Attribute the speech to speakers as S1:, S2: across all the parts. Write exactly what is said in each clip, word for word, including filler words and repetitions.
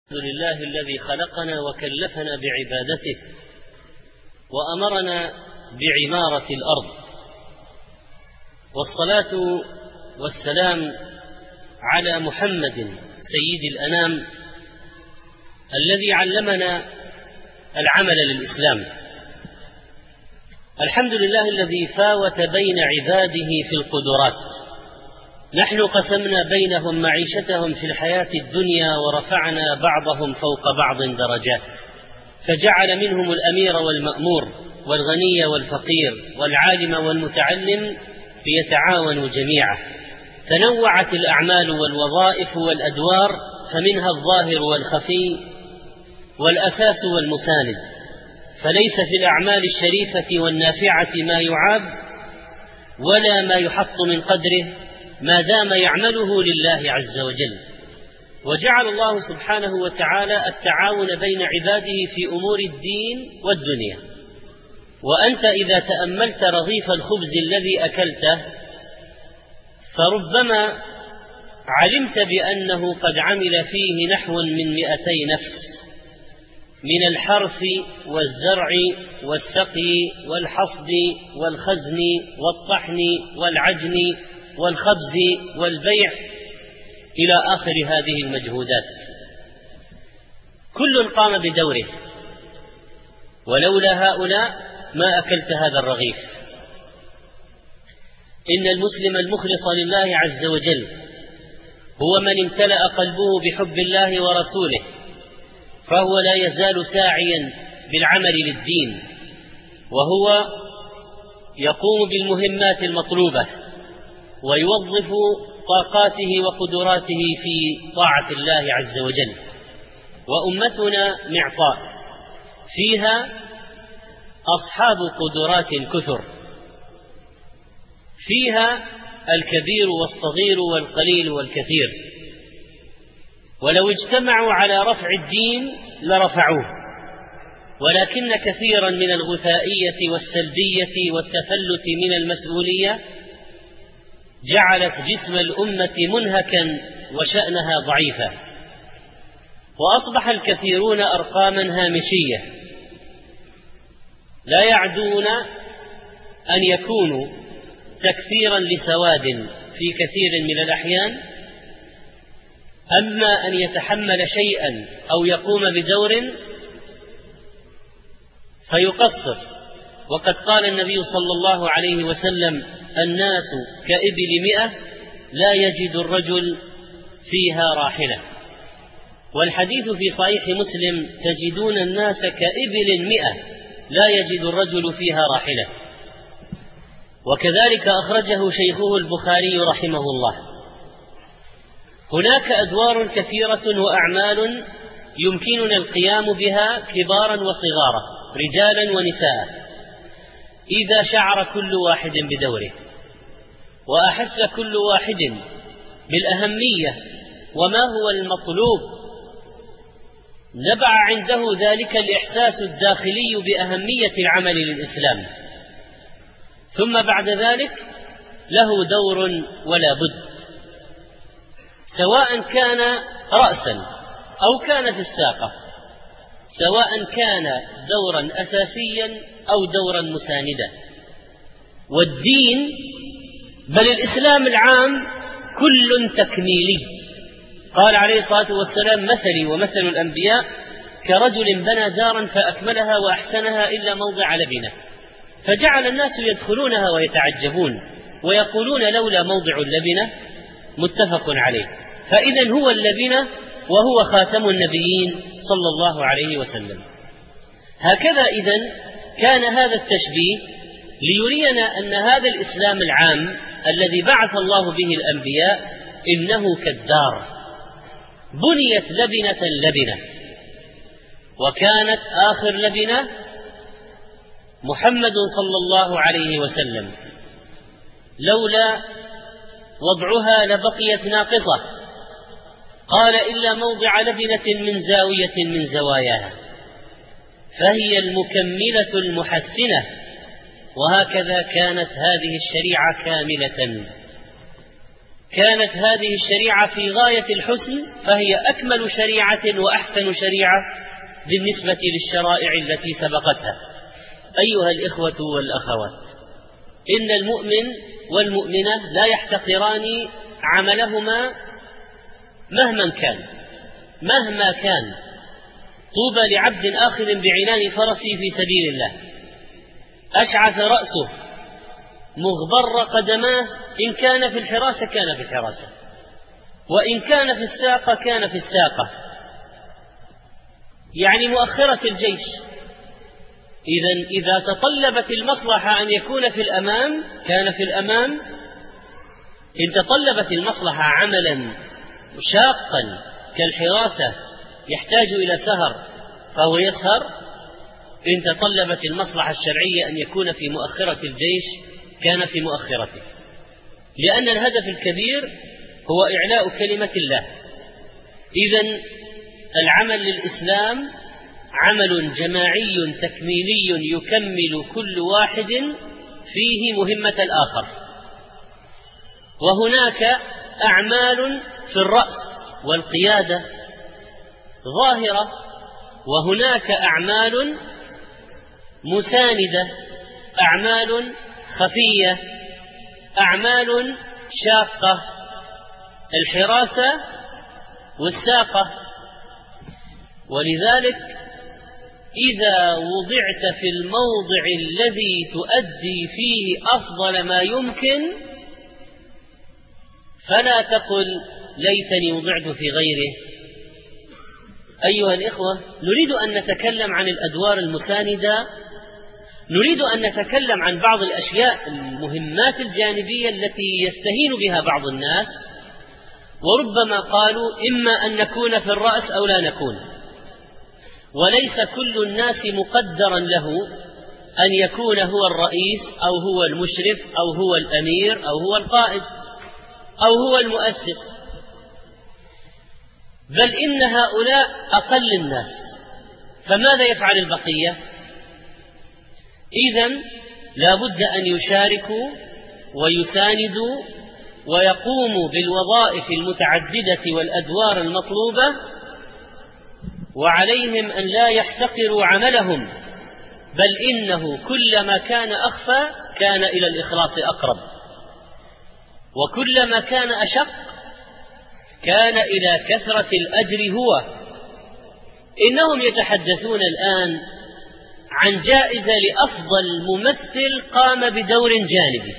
S1: الحمد لله الذي خلقنا وكلفنا بعبادته وأمرنا بعمارة الأرض، والصلاة والسلام على محمد سيد الأنام الذي علمنا العمل للإسلام. الحمد لله الذي فاوت بين عباده في القدرات. نحن قسمنا بينهم معيشتهم في الحياة الدنيا ورفعنا بعضهم فوق بعض درجات، فجعل منهم الأمير والمأمور والغني والفقير والعالم والمتعلم ليتعاونوا جميعا. تنوعت الأعمال والوظائف والأدوار، فمنها الظاهر والخفي والأساس والمساند، فليس في الأعمال الشريفة والنافعة ما يعاب ولا ما يحط من قدره ما دام يعمله لله عز وجل. وجعل الله سبحانه وتعالى التعاون بين عباده في أمور الدين والدنيا. وأنت إذا تأملت رغيف الخبز الذي أكلته فربما علمت بأنه قد عمل فيه نحو من مئتي نفس، من الحرث والزرع والسقي والحصد والخزن والطحن والعجن والخبز والبيع إلى آخر هذه المجهودات. كل قام بدوره، ولولا هؤلاء ما أكلت هذا الرغيف. إن المسلم المخلص لله عز وجل هو من امتلأ قلبه بحب الله ورسوله، فهو لا يزال ساعيا بالعمل للدين، وهو يقوم بالمهمات المطلوبة ويوظف طاقاته وقدراته في طاعة الله عز وجل. وأمتنا معطاء فيها أصحاب قدرات كثر، فيها الكبير والصغير والقليل والكثير، ولو اجتمعوا على رفع الدين لرفعوه، ولكن كثيرا من الغثائية والسلبية والتفلت من المسؤولية جعلت جسم الأمة منهكا وشأنها ضعيفا، وأصبح الكثيرون أرقاما هامشية لا يعدون أن يكونوا تكثيرا لسواد في كثير من الأحيان، أما أن يتحمل شيئا أو يقوم بدور فيقصر. وقد قال النبي صلى الله عليه وسلم: الناس كإبل مئة لا يجد الرجل فيها راحلة. والحديث في صحيح مسلم: تجدون الناس كإبل مئة لا يجد الرجل فيها راحلة. وكذلك أخرجه شيخه البخاري رحمه الله. هناك أدوار كثيرة وأعمال يمكننا القيام بها كبارا وصغارا، رجالا ونساء، إذا شعر كل واحد بدوره وأحس كل واحد بالأهمية وما هو المطلوب، نبع عنده ذلك الإحساس الداخلي بأهمية العمل للإسلام، ثم بعد ذلك له دور ولا بد، سواء كان رأسا أو كان في الساقة، سواء كان دورا أساسيا أو دورا مساندا. والدين بل الإسلام العام كل تكميلي. قال عليه الصلاة والسلام: مثلي ومثل الأنبياء كرجل بنى دارا فأكملها وأحسنها إلا موضع لبنة، فجعل الناس يدخلونها ويتعجبون ويقولون: لولا موضع اللبنة. متفق عليه. فإذن هو اللبنة وهو خاتم النبيين صلى الله عليه وسلم. هكذا إذن كان هذا التشبيه ليرينا أن هذا الإسلام العام الذي بعث الله به الأنبياء إنه كالدار بنيت لبنة لبنة، وكانت آخر لبنة محمد صلى الله عليه وسلم، لولا وضعها لبقيت ناقصة. قال: إلا موضع لبنة من زاوية من زواياها، فهي المكملة المحسنة. وهكذا كانت هذه الشريعة كاملة كانت هذه الشريعة في غاية الحسن، فهي أكمل شريعة وأحسن شريعة بالنسبة للشرائع التي سبقتها. أيها الإخوة والأخوات، إن المؤمن والمؤمنة لا يحتقران عملهما مهما كان مهما كان. طوبى لعبد آخذ بعنان فرسه في سبيل الله، أشعث رأسه مغبر قدماه، إن كان في الحراسة كان في الحراسة، وإن كان في الساقة كان في الساقة، يعني مؤخرة الجيش. إذن إذا تطلبت المصلحة أن يكون في الأمام كان في الأمام، إن تطلبت المصلحة عملا شاقا كالحراسة يحتاج إلى سهر فهو يسهر، إن تطلبت المصلحة الشرعية أن يكون في مؤخرة الجيش كان في مؤخرته، لأن الهدف الكبير هو إعلاء كلمة الله. إذن العمل للإسلام عمل جماعي تكميلي يكمل كل واحد فيه مهمة الآخر. وهناك أعمال في الرأس والقيادة ظاهرة، وهناك أعمال مساندة، أعمال خفية، أعمال شاقة، الحراسة والساقة. ولذلك إذا وضعت في الموضع الذي تؤدي فيه أفضل ما يمكن فلا تقل ليتني وضعت في غيره. أيها الإخوة، نريد أن نتكلم عن الأدوار المساندة، نريد أن نتكلم عن بعض الأشياء المهمات الجانبية التي يستهين بها بعض الناس، وربما قالوا إما أن نكون في الرأس أو لا نكون، وليس كل الناس مقدرا له أن يكون هو الرئيس أو هو المشرف أو هو الأمير أو هو القائد أو هو المؤسس، بل إن هؤلاء أقل الناس، فماذا يفعل البقية؟ إذن لا بد أن يشاركوا ويساندوا ويقوموا بالوظائف المتعددة والأدوار المطلوبة، وعليهم أن لا يحتقروا عملهم، بل إنه كلما كان أخفى كان إلى الإخلاص أقرب، وكلما كان أشق كان إلى كثرة الأجر هو. إنهم يتحدثون الآن عن جائزة لأفضل ممثل قام بدور جانبي،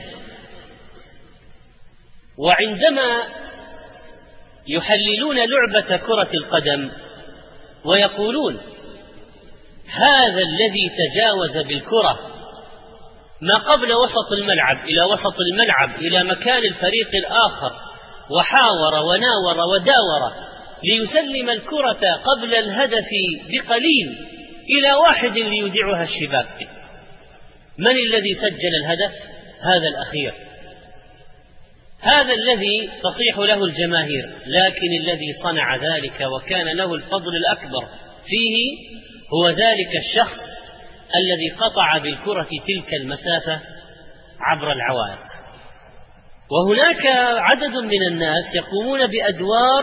S1: وعندما يحللون لعبة كرة القدم ويقولون هذا الذي تجاوز بالكرة ما قبل وسط الملعب إلى وسط الملعب إلى مكان الفريق الآخر وحاور وناور وداور ليسلم الكرة قبل الهدف بقليل إلى واحد ليودعها الشباك، من الذي سجل الهدف؟ هذا الأخير، هذا الذي تصيح له الجماهير، لكن الذي صنع ذلك وكان له الفضل الأكبر فيه هو ذلك الشخص الذي قطع بالكرة تلك المسافة عبر العوائق. وهناك عدد من الناس يقومون بأدوار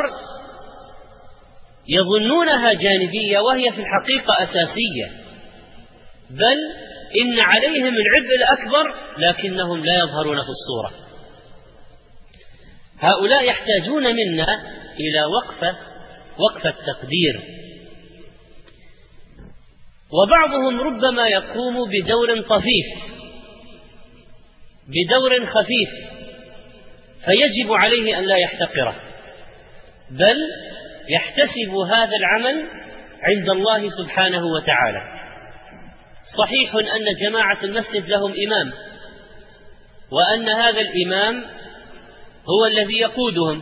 S1: يظنونها جانبية وهي في الحقيقة أساسية، بل إن عليهم العبء الأكبر لكنهم لا يظهرون في الصورة. هؤلاء يحتاجون منا إلى وقفة وقفة تقدير، وبعضهم ربما يقوم بدور طفيف بدور خفيف فيجب عليه أن لا يحتقره، بل يحتسب هذا العمل عند الله سبحانه وتعالى. صحيح أن جماعة المسجد لهم إمام، وأن هذا الإمام هو الذي يقودهم،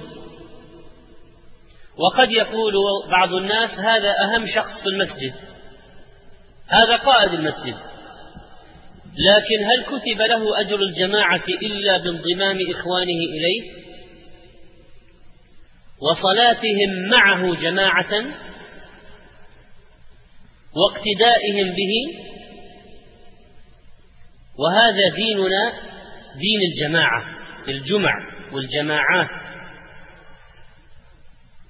S1: وقد يقول بعض الناس هذا أهم شخص في المسجد، هذا قائد المسجد، لكن هل كتب له أجر الجماعة إلا بانضمام إخوانه إليه وصلاتهم معه جماعة واقتدائهم به؟ وهذا ديننا دين الجماعة، الجمع والجماعات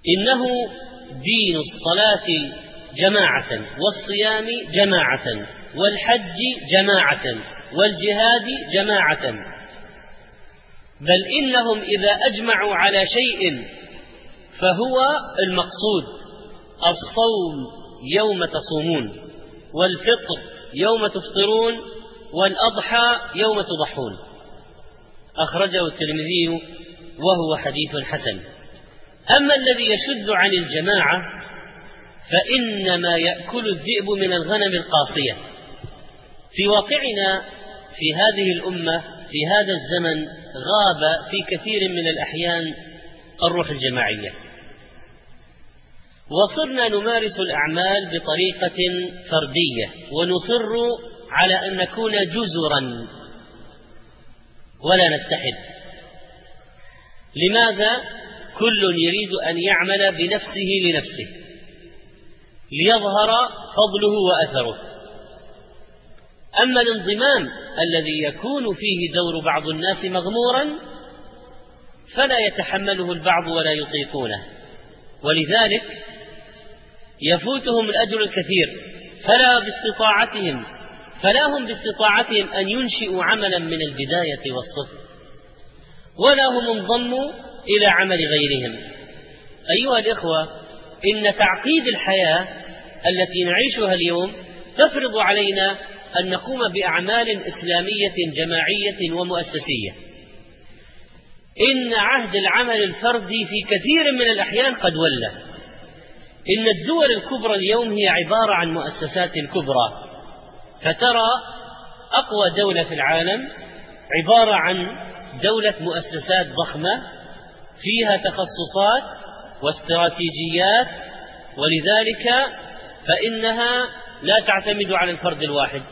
S1: إنه دين الصلاة جماعة، والصيام جماعة، والحج جماعة، والجهاد جماعة، بل إنهم إذا أجمعوا على شيء فهو المقصود: الصوم يوم تصومون، والفطر يوم تفطرون، والأضحى يوم تضحون. أخرجه الترمذي وهو حديث حسن. أما الذي يشذ عن الجماعة فإنما يأكل الذئب من الغنم القاصية. في واقعنا في هذه الأمة في هذا الزمن غاب في كثير من الأحيان الروح الجماعية، وصرنا نمارس الأعمال بطريقة فردية، ونصر على أن نكون جزرا ولا نتحد. لماذا؟ كل يريد أن يعمل بنفسه لنفسه ليظهر فضله وأثره. أما الانضمام الذي يكون فيه دور بعض الناس مغمورا فلا يتحمله البعض ولا يطيقونه، ولذلك يفوتهم الأجر الكثير، فلا باستطاعتهم فلا هم باستطاعتهم أن ينشئوا عملا من البداية والصفر، ولا هم انضموا إلى عمل غيرهم. أيها الإخوة، إن تعقيد الحياة التي نعيشها اليوم تفرض علينا أن نقوم بأعمال إسلامية جماعية ومؤسسية. إن عهد العمل الفردي في كثير من الأحيان قد ولى. إن الدول الكبرى اليوم هي عبارة عن مؤسسات كبرى، فترى أقوى دولة في العالم عبارة عن دولة مؤسسات ضخمة فيها تخصصات واستراتيجيات، ولذلك فإنها لا تعتمد على الفرد الواحد.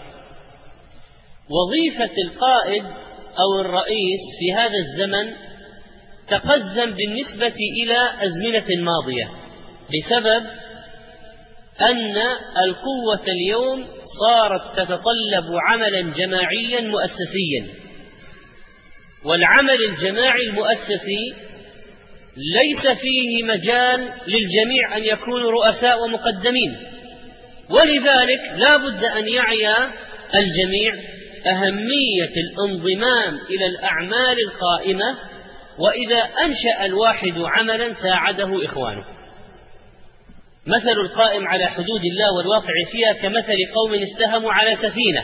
S1: وظيفة القائد أو الرئيس في هذا الزمن تقزم بالنسبة إلى أزمنة ماضية، بسبب أن القوة اليوم صارت تتطلب عملا جماعيا مؤسسيا، والعمل الجماعي المؤسسي ليس فيه مجال للجميع أن يكونوا رؤساء ومقدمين، ولذلك لا بد أن يعي الجميع أهمية الانضمام إلى الأعمال القائمة، وإذا أنشأ الواحد عملا ساعده إخوانه. مثل القائم على حدود الله والواقع فيها كمثل قوم استهموا على سفينة.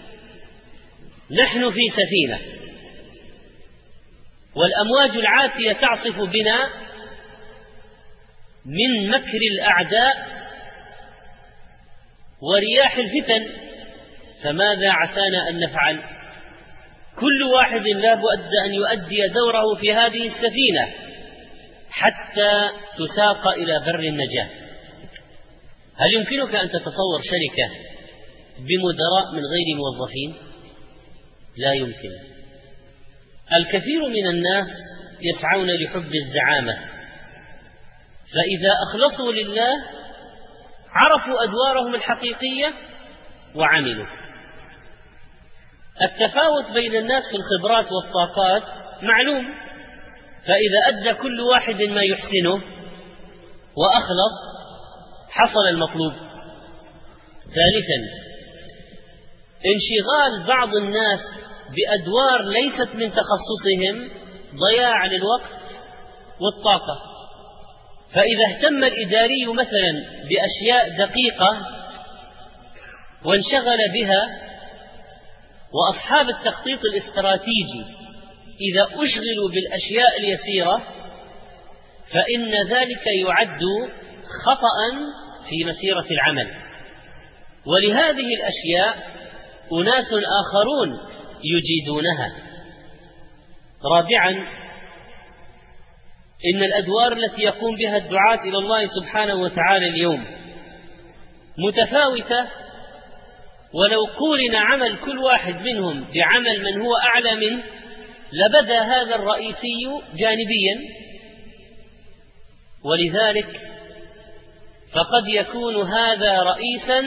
S1: نحن في سفينة والأمواج العاتية تعصف بنا من مكر الأعداء ورياح الفتن، فماذا عسانا أن نفعل؟ كل واحد لا بد أن يؤدي دوره في هذه السفينة حتى تساق إلى بر النجاة. هل يمكنك أن تتصور شركة بمدراء من غير موظفين؟ لا يمكن. الكثير من الناس يسعون لحب الزعامة، فإذا أخلصوا لله عرفوا أدوارهم الحقيقية وعملوا. التفاوت بين الناس في الخبرات والطاقات معلوم، فإذا أدى كل واحد ما يحسنه وأخلص حصل المطلوب. ثالثا، انشغال بعض الناس بأدوار ليست من تخصصهم ضياع للوقت والطاقة. فإذا اهتم الإداري مثلا بأشياء دقيقة وانشغل بها، وأصحاب التخطيط الاستراتيجي إذا أشغلوا بالأشياء اليسيرة، فإن ذلك يعد خطأ في مسيرة العمل. ولهذه الأشياء أناس آخرون يجيدونها. رابعا، إن الأدوار التي يقوم بها الدعاة إلى الله سبحانه وتعالى اليوم متفاوتة، ولو قورن عمل كل واحد منهم بعمل من هو أعلى منه لبدا هذا الرئيسي جانبيا، ولذلك فقد يكون هذا رئيسا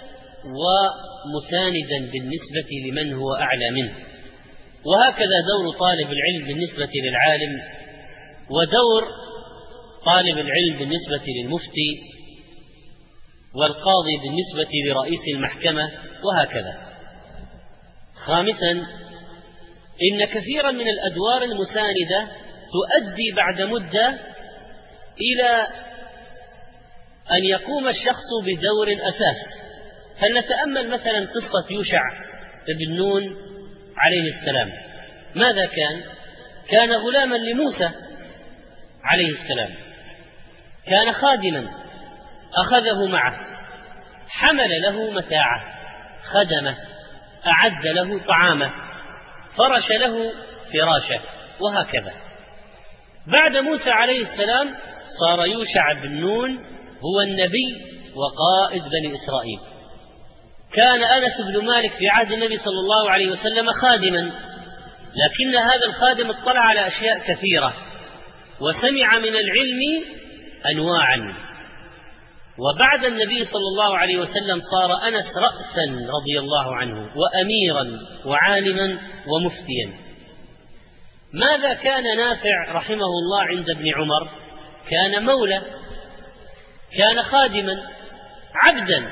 S1: ومساندا بالنسبة لمن هو أعلى منه. وهكذا دور طالب العلم بالنسبة للعالم، ودور طالب العلم بالنسبة للمفتي، والقاضي بالنسبة لرئيس المحكمة، وهكذا. خامسا، إن كثيرا من الأدوار المساندة تؤدي بعد مدة إلى أن يقوم الشخص بدور الأساس. فلنتأمل مثلا قصة يوشع بن نون عليه السلام. ماذا كان؟ كان غلاما لموسى عليه السلام، كان خادما، أخذه معه، حمل له متاعه، خدمه، أعد له طعامه، فرش له فراشه، وهكذا. بعد موسى عليه السلام صار يوشع بن نون هو النبي وقائد بني إسرائيل. كان أنس بن مالك في عهد النبي صلى الله عليه وسلم خادما، لكن هذا الخادم اطلع على أشياء كثيرة وسمع من العلم أنواعا. وبعد النبي صلى الله عليه وسلم صار أنس رأسا رضي الله عنه، وأميرا وعالما ومفتيا. ماذا كان نافع رحمه الله عند ابن عمر؟ كان مولى، كان خادما عبدا،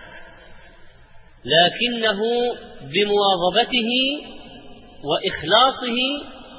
S1: لكنه بمواظبته وإخلاصه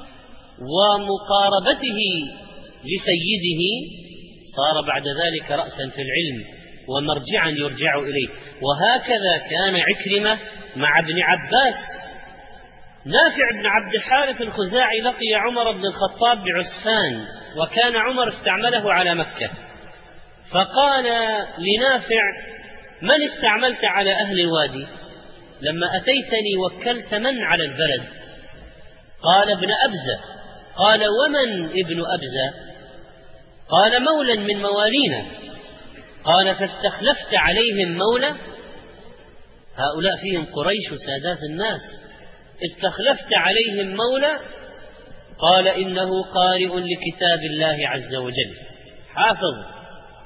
S1: ومقاربته لسيده صار بعد ذلك رأسا في العلم ومرجعا يرجع إليه. وهكذا كان عكرمة مع ابن عباس. نافع بن عبد الحارث الخزاعي لقي عمر بن الخطاب بعسفان، وكان عمر استعمله على مكة، فقال لنافع: من استعملت على أهل الوادي؟ لما أتيتني وكلت من على البلد؟ قال: ابن أبزة. قال: ومن ابن أبزة؟ قال: مولا من موالينا. قال: فاستخلفت عليهم مولى؟ هؤلاء فيهم قريش وسادات الناس، استخلفت عليهم مولى؟ قال: إنه قارئ لكتاب الله عز وجل، حافظ،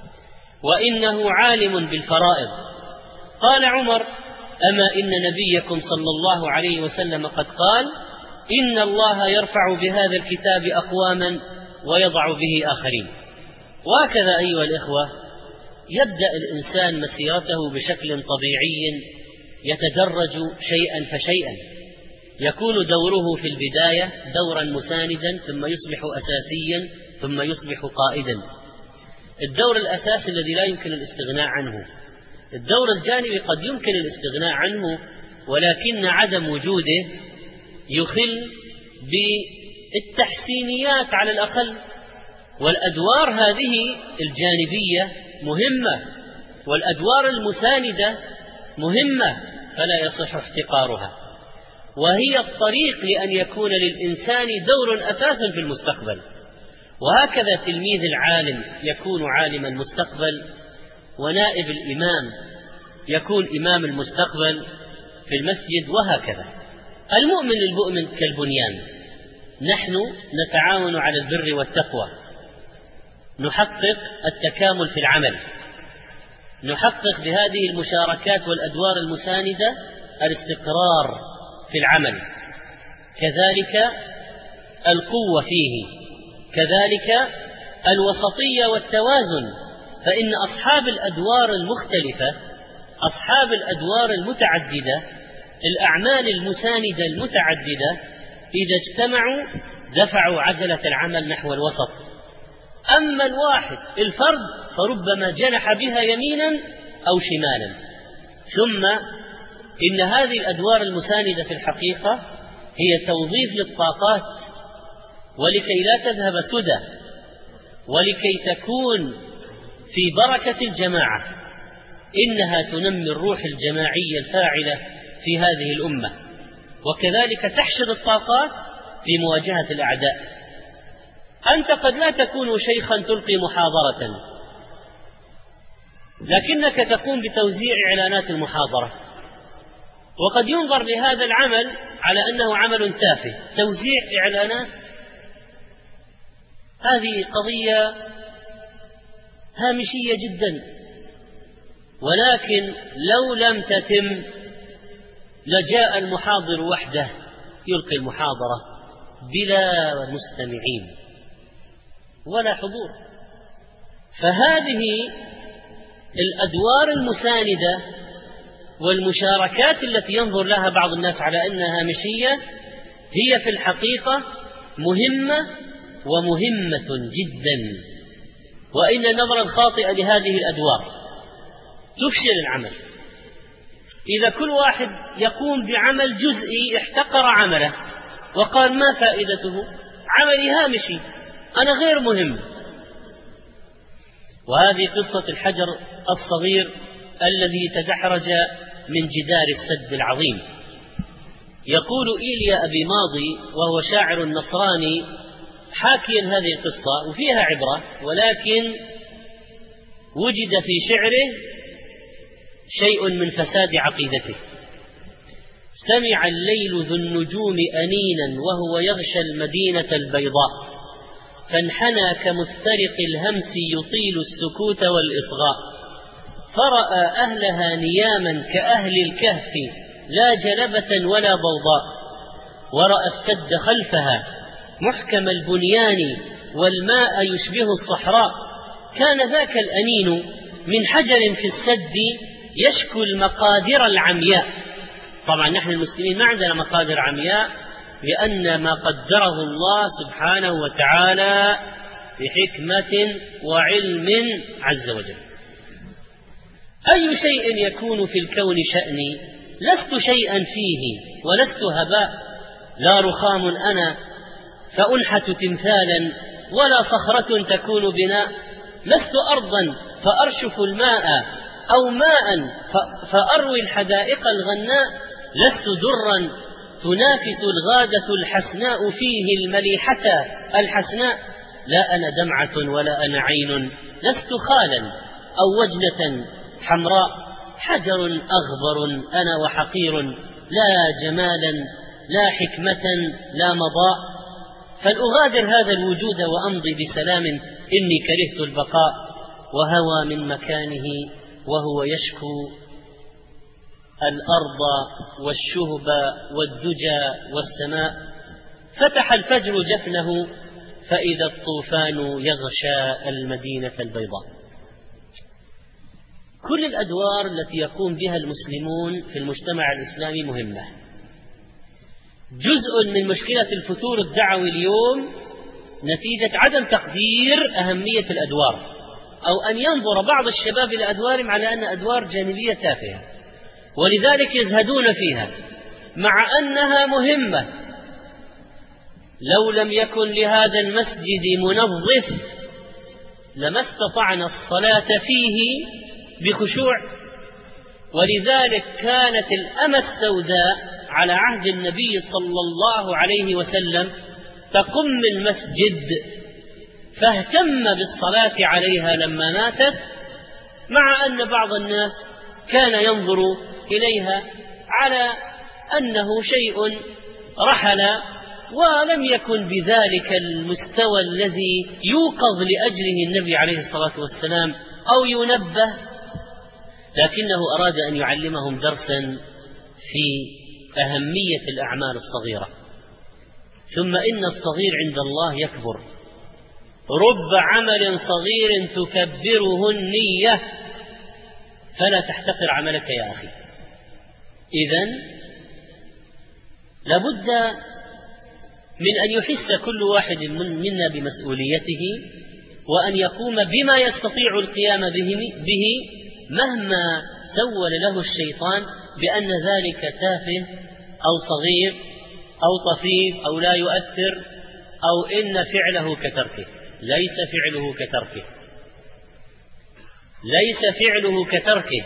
S1: وإنه عالم بالفرائض. قال عمر: أما إن نبيكم صلى الله عليه وسلم قد قال: إن الله يرفع بهذا الكتاب أقواما ويضع به آخرين. وهكذا أيها الإخوة يبدأ الإنسان مسيرته بشكل طبيعي يتدرج شيئا فشيئا، يكون دوره في البداية دورا مساندا، ثم يصبح أساسيا، ثم يصبح قائدا. الدور الأساسي الذي لا يمكن الاستغناء عنه. الدور الجانبي قد يمكن الاستغناء عنه، ولكن عدم وجوده يخل بالتحسينيات على الأقل. والأدوار هذه الجانبية مهمة، والأدوار المساندة مهمة، فلا يصح احتقارها، وهي الطريق لأن يكون للإنسان دور أساس في المستقبل. وهكذا تلميذ العالم يكون عالم المستقبل، ونائب الإمام يكون إمام المستقبل في المسجد، وهكذا. المؤمن للمؤمن كالبنيان، نحن نتعاون على البر والتقوى، نحقق التكامل في العمل، نحقق بهذه المشاركات والأدوار المساندة الاستقرار في العمل، كذلك القوة فيه، كذلك الوسطية والتوازن. فإن أصحاب الأدوار المختلفة، أصحاب الأدوار المتعددة، الأعمال المساندة المتعددة، إذا اجتمعوا دفعوا عجلة العمل نحو الوسط. أما الواحد الفرد فربما جنح بها يمينا أو شمالا. ثم إن هذه الأدوار المساندة في الحقيقة هي توظيف للطاقات، ولكي لا تذهب سدى، ولكي تكون في بركة الجماعة. إنها تنمي الروح الجماعية الفاعلة في هذه الأمة، وكذلك تحشد الطاقات في مواجهة الأعداء. أنت قد لا تكون شيخا تلقي محاضرة، لكنك تقوم بتوزيع إعلانات المحاضرة، وقد ينظر لهذا العمل على أنه عمل تافه. توزيع إعلانات هذه قضية هامشية جدا، ولكن لو لم تتم لجاء المحاضر وحده يلقي المحاضرة بلا مستمعين ولا حضور. فهذه الأدوار المساندة والمشاركات التي ينظر لها بعض الناس على أنها هامشية هي في الحقيقة مهمة ومهمة جدا، وإن النظرة الخاطئة لهذه الأدوار تفشل العمل. إذا كل واحد يقوم بعمل جزئي احتقر عمله وقال ما فائدته، عملي هامشي، أنا غير مهم. وهذه قصة الحجر الصغير الذي تدحرج من جدار السد العظيم. يقول إيليا أبي ماضي وهو شاعر نصراني حاكيا هذه القصة وفيها عبرة، ولكن وجد في شعره شيء من فساد عقيدته. سمع الليل ذو النجوم أنينا وهو يغشى المدينة البيضاء، فانحنى كمسترق الهمس يطيل السكوت والإصغاء، فرأى أهلها نياما كأهل الكهف لا جلبة ولا ضوضاء، ورأى السد خلفها محكم البنيان والماء يشبه الصحراء، كان ذاك الأنين من حجر في السد يشكو المقادر العمياء. طبعا نحن المسلمين ما عندنا مقادر عمياء، لأن ما قدره الله سبحانه وتعالى بحكمة وعلم عز وجل. أي شيء يكون في الكون شأني، لست شيئا فيه ولست هباء، لا رخام أنا فأنحت تمثالا ولا صخرة تكون بناء، لست أرضا فأرشف الماء أو ماء فأروي الحدائق الغناء، لست درا تنافس الغادة الحسناء فيه المليحة الحسناء، لا أنا دمعة ولا أنا عين، لست خالا أو وجنة حمراء، حجر أغبر أنا وحقير، لا جمالا لا حكمة لا مضاء، فلأغادر هذا الوجود وأمضي بسلام، إني كرهت البقاء، وهوى من مكانه وهو يشكو الأرض والشهب والدجى والسماء، فتح الفجر جفنه فإذا الطوفان يغشى المدينة البيضاء. كل الأدوار التي يقوم بها المسلمون في المجتمع الإسلامي مهمة. جزء من مشكلة الفتور الدعوي اليوم نتيجة عدم تقدير أهمية الأدوار، أو أن ينظر بعض الشباب إلى أدوارهم على أن أدوار جانبية تافهة، ولذلك يزهدون فيها مع أنها مهمة. لو لم يكن لهذا المسجد منظف لما استطعنا الصلاة فيه بخشوع، ولذلك كانت الأمة السوداء على عهد النبي صلى الله عليه وسلم تقم المسجد، فاهتم بالصلاة عليها لما ماتت، مع أن بعض الناس كان ينظر إليها على أنه شيء رحل ولم يكن بذلك المستوى الذي يوقظ لأجله النبي عليه الصلاة والسلام أو ينبه، لكنه أراد أن يعلمهم درسا في أهمية الأعمال الصغيرة. ثم إن الصغير عند الله يكبر، رب عمل صغير تكبره النية، فلا تحتقر عملك يا أخي. إذن لابد من أن يحس كل واحد منا بمسؤوليته، وأن يقوم بما يستطيع القيام به مهما سول له الشيطان بأن ذلك تافه أو صغير أو طفيف أو لا يؤثر أو إن فعله كتركه. ليس فعله كتركه، ليس فعله كتركه.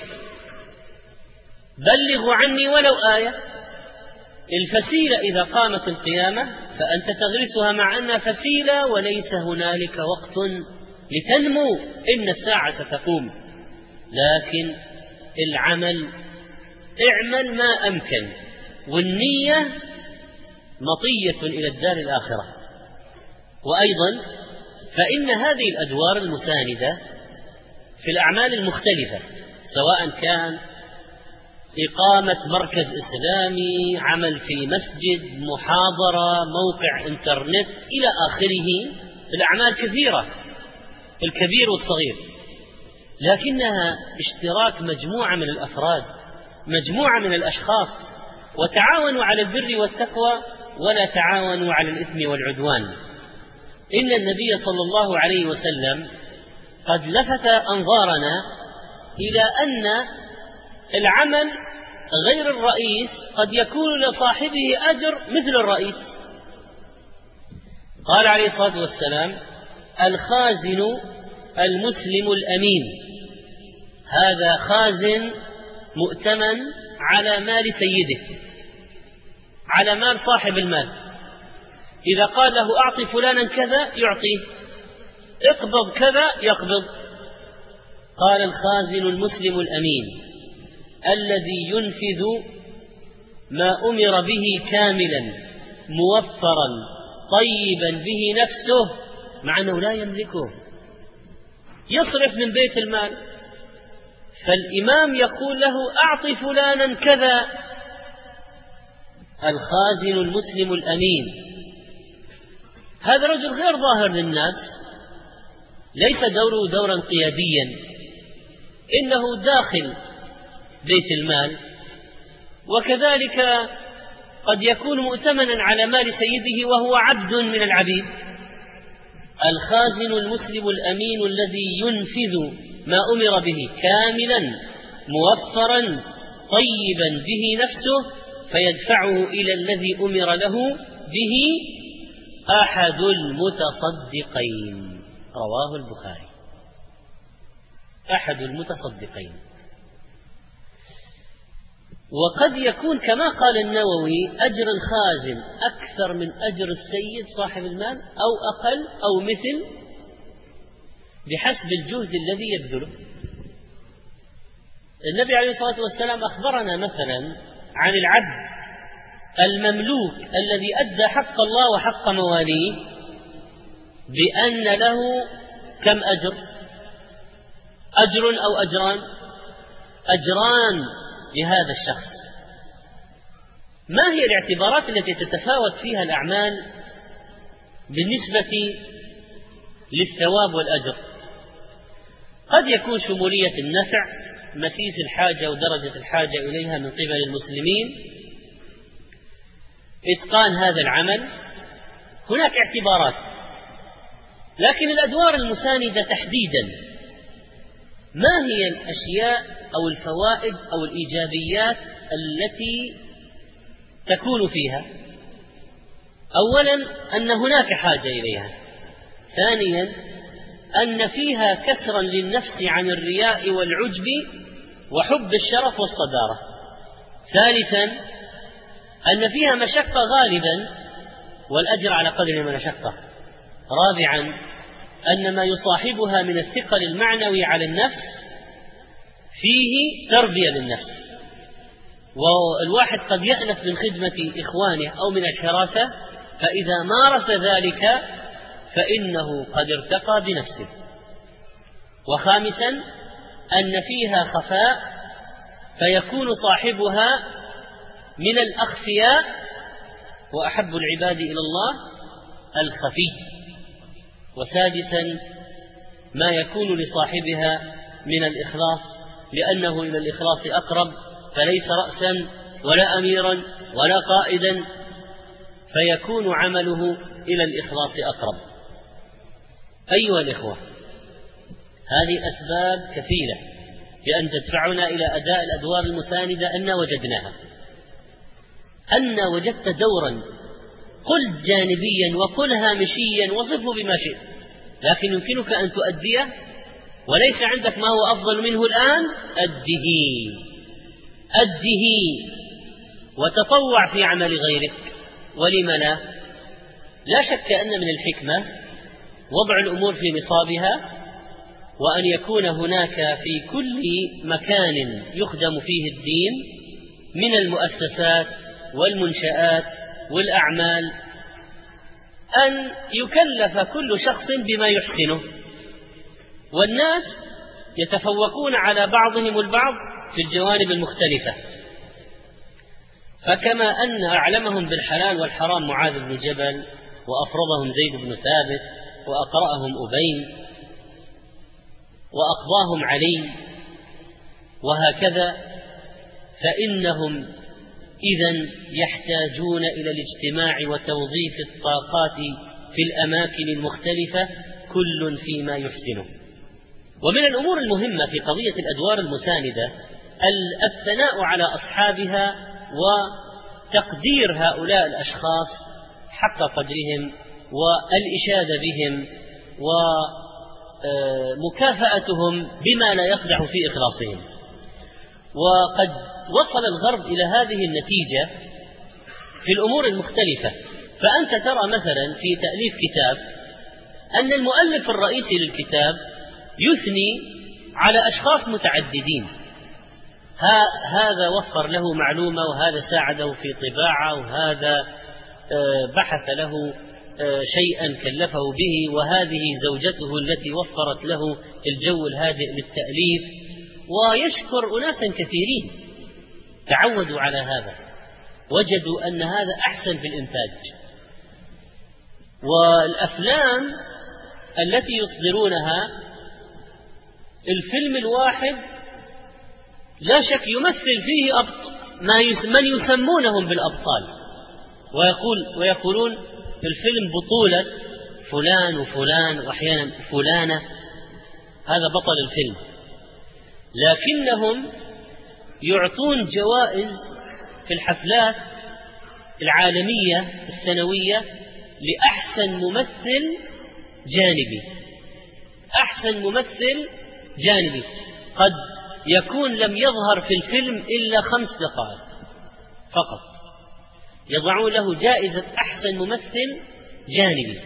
S1: بلغوا عني ولو آية. الفسيلة إذا قامت القيامة فأنت تغرسها مع أنها فسيلة وليس هنالك وقت لتنمو، إن الساعة ستقوم، لكن العمل اعمل ما أمكن، والنية مطية إلى الدار الآخرة. وأيضا فإن هذه الأدوار المساندة في الأعمال المختلفة، سواء كان إقامة مركز إسلامي، عمل في مسجد، محاضرة، موقع إنترنت إلى آخره، الأعمال كثيرة، الكبير والصغير، لكنها اشتراك مجموعة من الأفراد، مجموعة من الأشخاص، وتعاونوا على البر والتقوى ولا تعاونوا على الإثم والعدوان. إن النبي صلى الله عليه وسلم قد لفت أنظارنا إلى أن العمل غير الرئيس قد يكون لصاحبه أجر مثل الرئيس. قال عليه الصلاة والسلام: الخازن المسلم الأمين. هذا خازن مؤتمن على مال سيده، على مال صاحب المال. إذا قال له أعطي فلانا كذا يعطيه، اقبض كذا يقبض. قال: الخازن المسلم الأمين الذي ينفذ ما أمر به كاملا موفرا طيبا به نفسه، مع أنه لا يملكه، يصرف من بيت المال، فالإمام يقول له أعطي فلانا كذا. الخازن المسلم الأمين هذا رجل غير ظاهر للناس، ليس دوره دورا قياديا، إنه داخل بيت المال، وكذلك قد يكون مؤتمنا على مال سيده وهو عبد من العبيد. الخازن المسلم الأمين الذي ينفذ ما أمر به كاملا موفرا طيبا به نفسه فيدفعه إلى الذي أمر له به أحد المتصدقين. رواه البخاري. أحد المتصدقين. وقد يكون كما قال النووي أجر الخازن أكثر من أجر السيد صاحب المال، أو أقل أو مثل، بحسب الجهد الذي يبذله. النبي عليه الصلاة والسلام أخبرنا مثلا عن العبد المملوك الذي أدى حق الله وحق مواليه بأن له كم أجر؟ أجر أو أجران؟ أجران لهذا الشخص. ما هي الاعتبارات التي تتفاوت فيها الأعمال بالنسبة للثواب والأجر؟ قد يكون شمولية النفع، مسيس الحاجة ودرجة الحاجة إليها من قبل المسلمين، إتقان هذا العمل، هناك اعتبارات. لكن الأدوار المساندة تحديدا، ما هي الأشياء أو الفوائد أو الإيجابيات التي تكون فيها؟ أولا أن هناك حاجة إليها. ثانيا أن فيها كسرا للنفس عن الرياء والعجب وحب الشرف والصدارة. ثالثا أن فيها مشقة غالبا والأجر على قدر المشقة. رابعا أن ما يصاحبها من الثقل المعنوي على النفس فيه تربية للنفس، والواحد قد يأنف من خدمة إخوانه أو من الحراسة، فإذا مارس ذلك فإنه قد ارتقى بنفسه. وخامسا أن فيها خفاء فيكون صاحبها من الأخفياء، وأحب العباد إلى الله الخفي. وسادسا ما يكون لصاحبها من الإخلاص، لأنه إلى الإخلاص أقرب، فليس رأسا ولا أميرا ولا قائدا، فيكون عمله إلى الإخلاص أقرب. أيها الإخوة، هذه أسباب كثيرة بأن تدفعنا إلى أداء الأدوار المساندة أن وجدناها. أن وجدت دورا قل جانبيا وقل هامشيا وصفه بما شئت، لكن يمكنك أن تؤديه وليس عندك ما هو أفضل منه الآن، أده أده وتطوع في عمل غيرك. ولم لا؟ لا شك أن من الحكمة وضع الأمور في نصابها، وأن يكون هناك في كل مكان يخدم فيه الدين من المؤسسات والمنشآت والأعمال أن يكلف كل شخص بما يحسنه، والناس يتفوقون على بعضهم البعض في الجوانب المختلفة. فكما أن أعلمهم بالحلال والحرام معاذ بن جبل، وأفرضهم زيد بن ثابت، وأقرأهم أبي، وأقضاهم علي وهكذا، فإنهم إذن يحتاجون إلى الاجتماع وتوظيف الطاقات في الأماكن المختلفة كل فيما يحسنه. ومن الأمور المهمة في قضية الأدوار المساندة الثناء على أصحابها وتقدير هؤلاء الأشخاص حق قدرهم والإشادة بهم ومكافأتهم بما لا يخدع في إخلاصهم. وقد وصل الغرب إلى هذه النتيجة في الأمور المختلفة. فأنت ترى مثلا في تأليف كتاب أن المؤلف الرئيسي للكتاب يثني على أشخاص متعددين، هذا وفر له معلومة، وهذا ساعده في طباعة، وهذا بحث له شيئا كلفه به، وهذه زوجته التي وفرت له الجو الهادئ للتأليف، ويشكر أناسا كثيرين تعودوا على هذا، وجدوا أن هذا أحسن في الإنتاج. والأفلام التي يصدرونها الفيلم الواحد لا شك يمثل فيه من يسمونهم بالأبطال، ويقول ويقولون الفيلم بطولة فلان وفلان وأحيانا فلانة، هذا بطل الفيلم، لكنهم يعطون جوائز في الحفلات العالمية السنوية لأحسن ممثل جانبي. أحسن ممثل جانبي قد يكون لم يظهر في الفيلم إلا خمس دقائق فقط، يضعون له جائزة أحسن ممثل جانبي،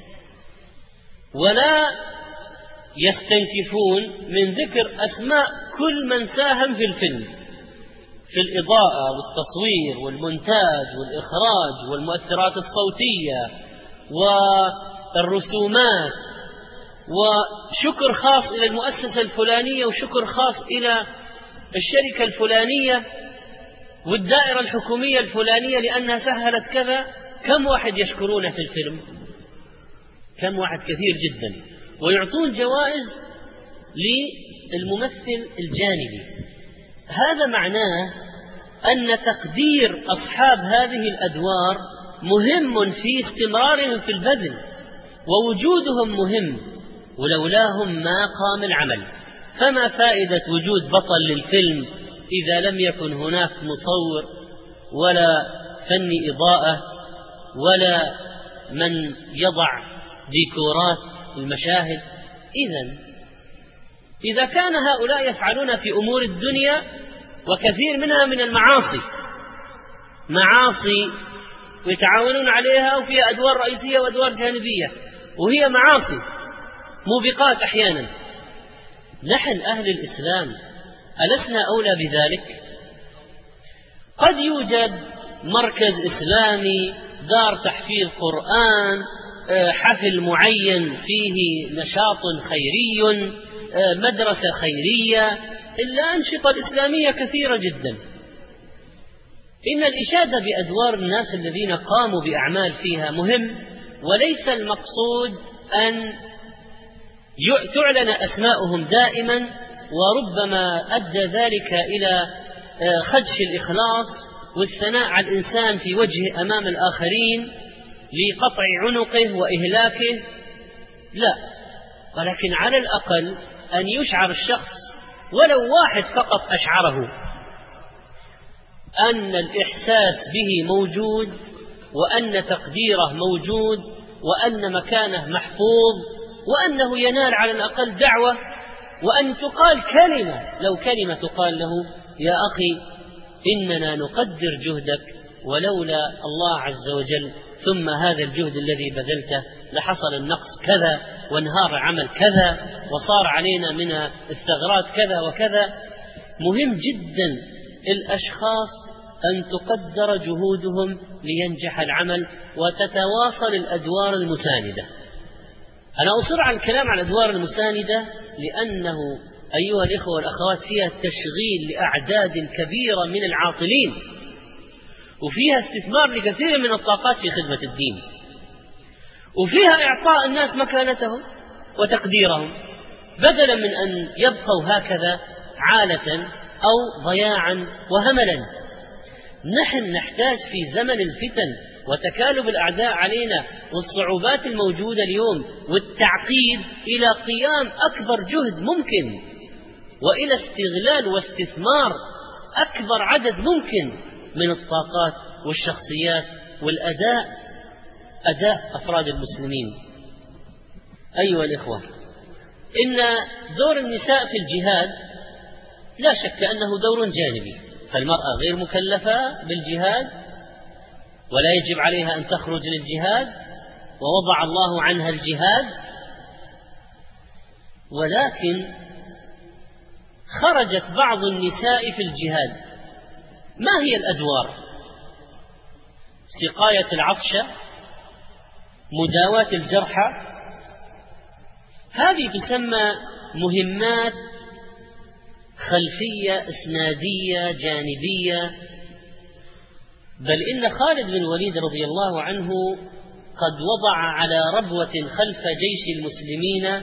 S1: ولا يستنكفون من ذكر أسماء كل من ساهم في الفيلم في الإضاءة والتصوير والمونتاج والإخراج والمؤثرات الصوتية والرسومات، وشكر خاص إلى المؤسسة الفلانية، وشكر خاص إلى الشركة الفلانية والدائرة الحكومية الفلانية لأنها سهلت كذا. كم واحد يشكرونه في الفيلم؟ كم واحد؟ كثير جدا. ويعطون جوائز للممثل الجانبي. هذا معناه أن تقدير أصحاب هذه الأدوار مهم في استمرارهم في البذل، ووجودهم مهم، ولولاهم ما قام العمل. فما فائدة وجود بطل للفيلم إذا لم يكن هناك مصور ولا فني إضاءة ولا من يضع ديكورات المشاهد؟ إذن إذا كان هؤلاء يفعلون في أمور الدنيا، وكثير منها من المعاصي معاصي ويتعاونون عليها، وفيها أدوار رئيسية وأدوار جانبية، وهي معاصي موبقات أحيانا، نحن أهل الإسلام ألسنا أولى بذلك؟ قد يوجد مركز إسلامي، دار تحفيظ قرآن، حفل معين فيه نشاط خيري، مدرسة خيرية، إلا أنشطة الإسلامية كثيرة جدا. إن الإشادة بأدوار الناس الذين قاموا بأعمال فيها مهم، وليس المقصود أن تعلن أسماؤهم دائما، وربما أدى ذلك إلى خدش الإخلاص والثناء على الإنسان في وجهه أمام الآخرين لقطع عنقه وإهلاكه، لا، ولكن على الأقل أن يشعر الشخص ولو واحد فقط أشعره أن الإحساس به موجود، وأن تقديره موجود، وأن مكانه محفوظ، وأنه ينال على الأقل دعوة، وأن تقال كلمة، لو كلمة تقال له: يا أخي إننا نقدر جهدك، ولولا الله عز وجل ثم هذا الجهد الذي بذلته لحصل النقص كذا، وانهار عمل كذا، وصار علينا من الثغرات كذا وكذا. مهم جدا الأشخاص أن تقدر جهودهم لينجح العمل، وتتواصل الأدوار المساندة. أنا أصر على الكلام على الأدوار المساندة لأنه أيها الإخوة والأخوات فيها التشغيل لأعداد كبيرة من العاطلين، وفيها استثمار لكثير من الطاقات في خدمة الدين، وفيها إعطاء الناس مكانتهم وتقديرهم. بدلا من أن يبقوا هكذا عالة أو ضياعا وهملا. نحن نحتاج في زمن الفتن وتكالب الأعداء علينا والصعوبات الموجودة اليوم والتعقيد إلى قيام أكبر جهد ممكن، وإلى استغلال واستثمار أكبر عدد ممكن من الطاقات والشخصيات والأداء، أداء أفراد المسلمين. أيها الإخوة، إن دور النساء في الجهاد لا شك أنه دور جانبي، فالمرأة غير مكلفة بالجهاد ولا يجب عليها أن تخرج للجهاد، ووضع الله عنها الجهاد، ولكن خرجت بعض النساء في الجهاد. ما هي الأدوار؟ سقاية العطشة، مداواة الجرحى، هذه تسمى مهمات خلفية إسنادية جانبية. بل إن خالد بن الوليد رضي الله عنه قد وضع على ربوة خلف جيش المسلمين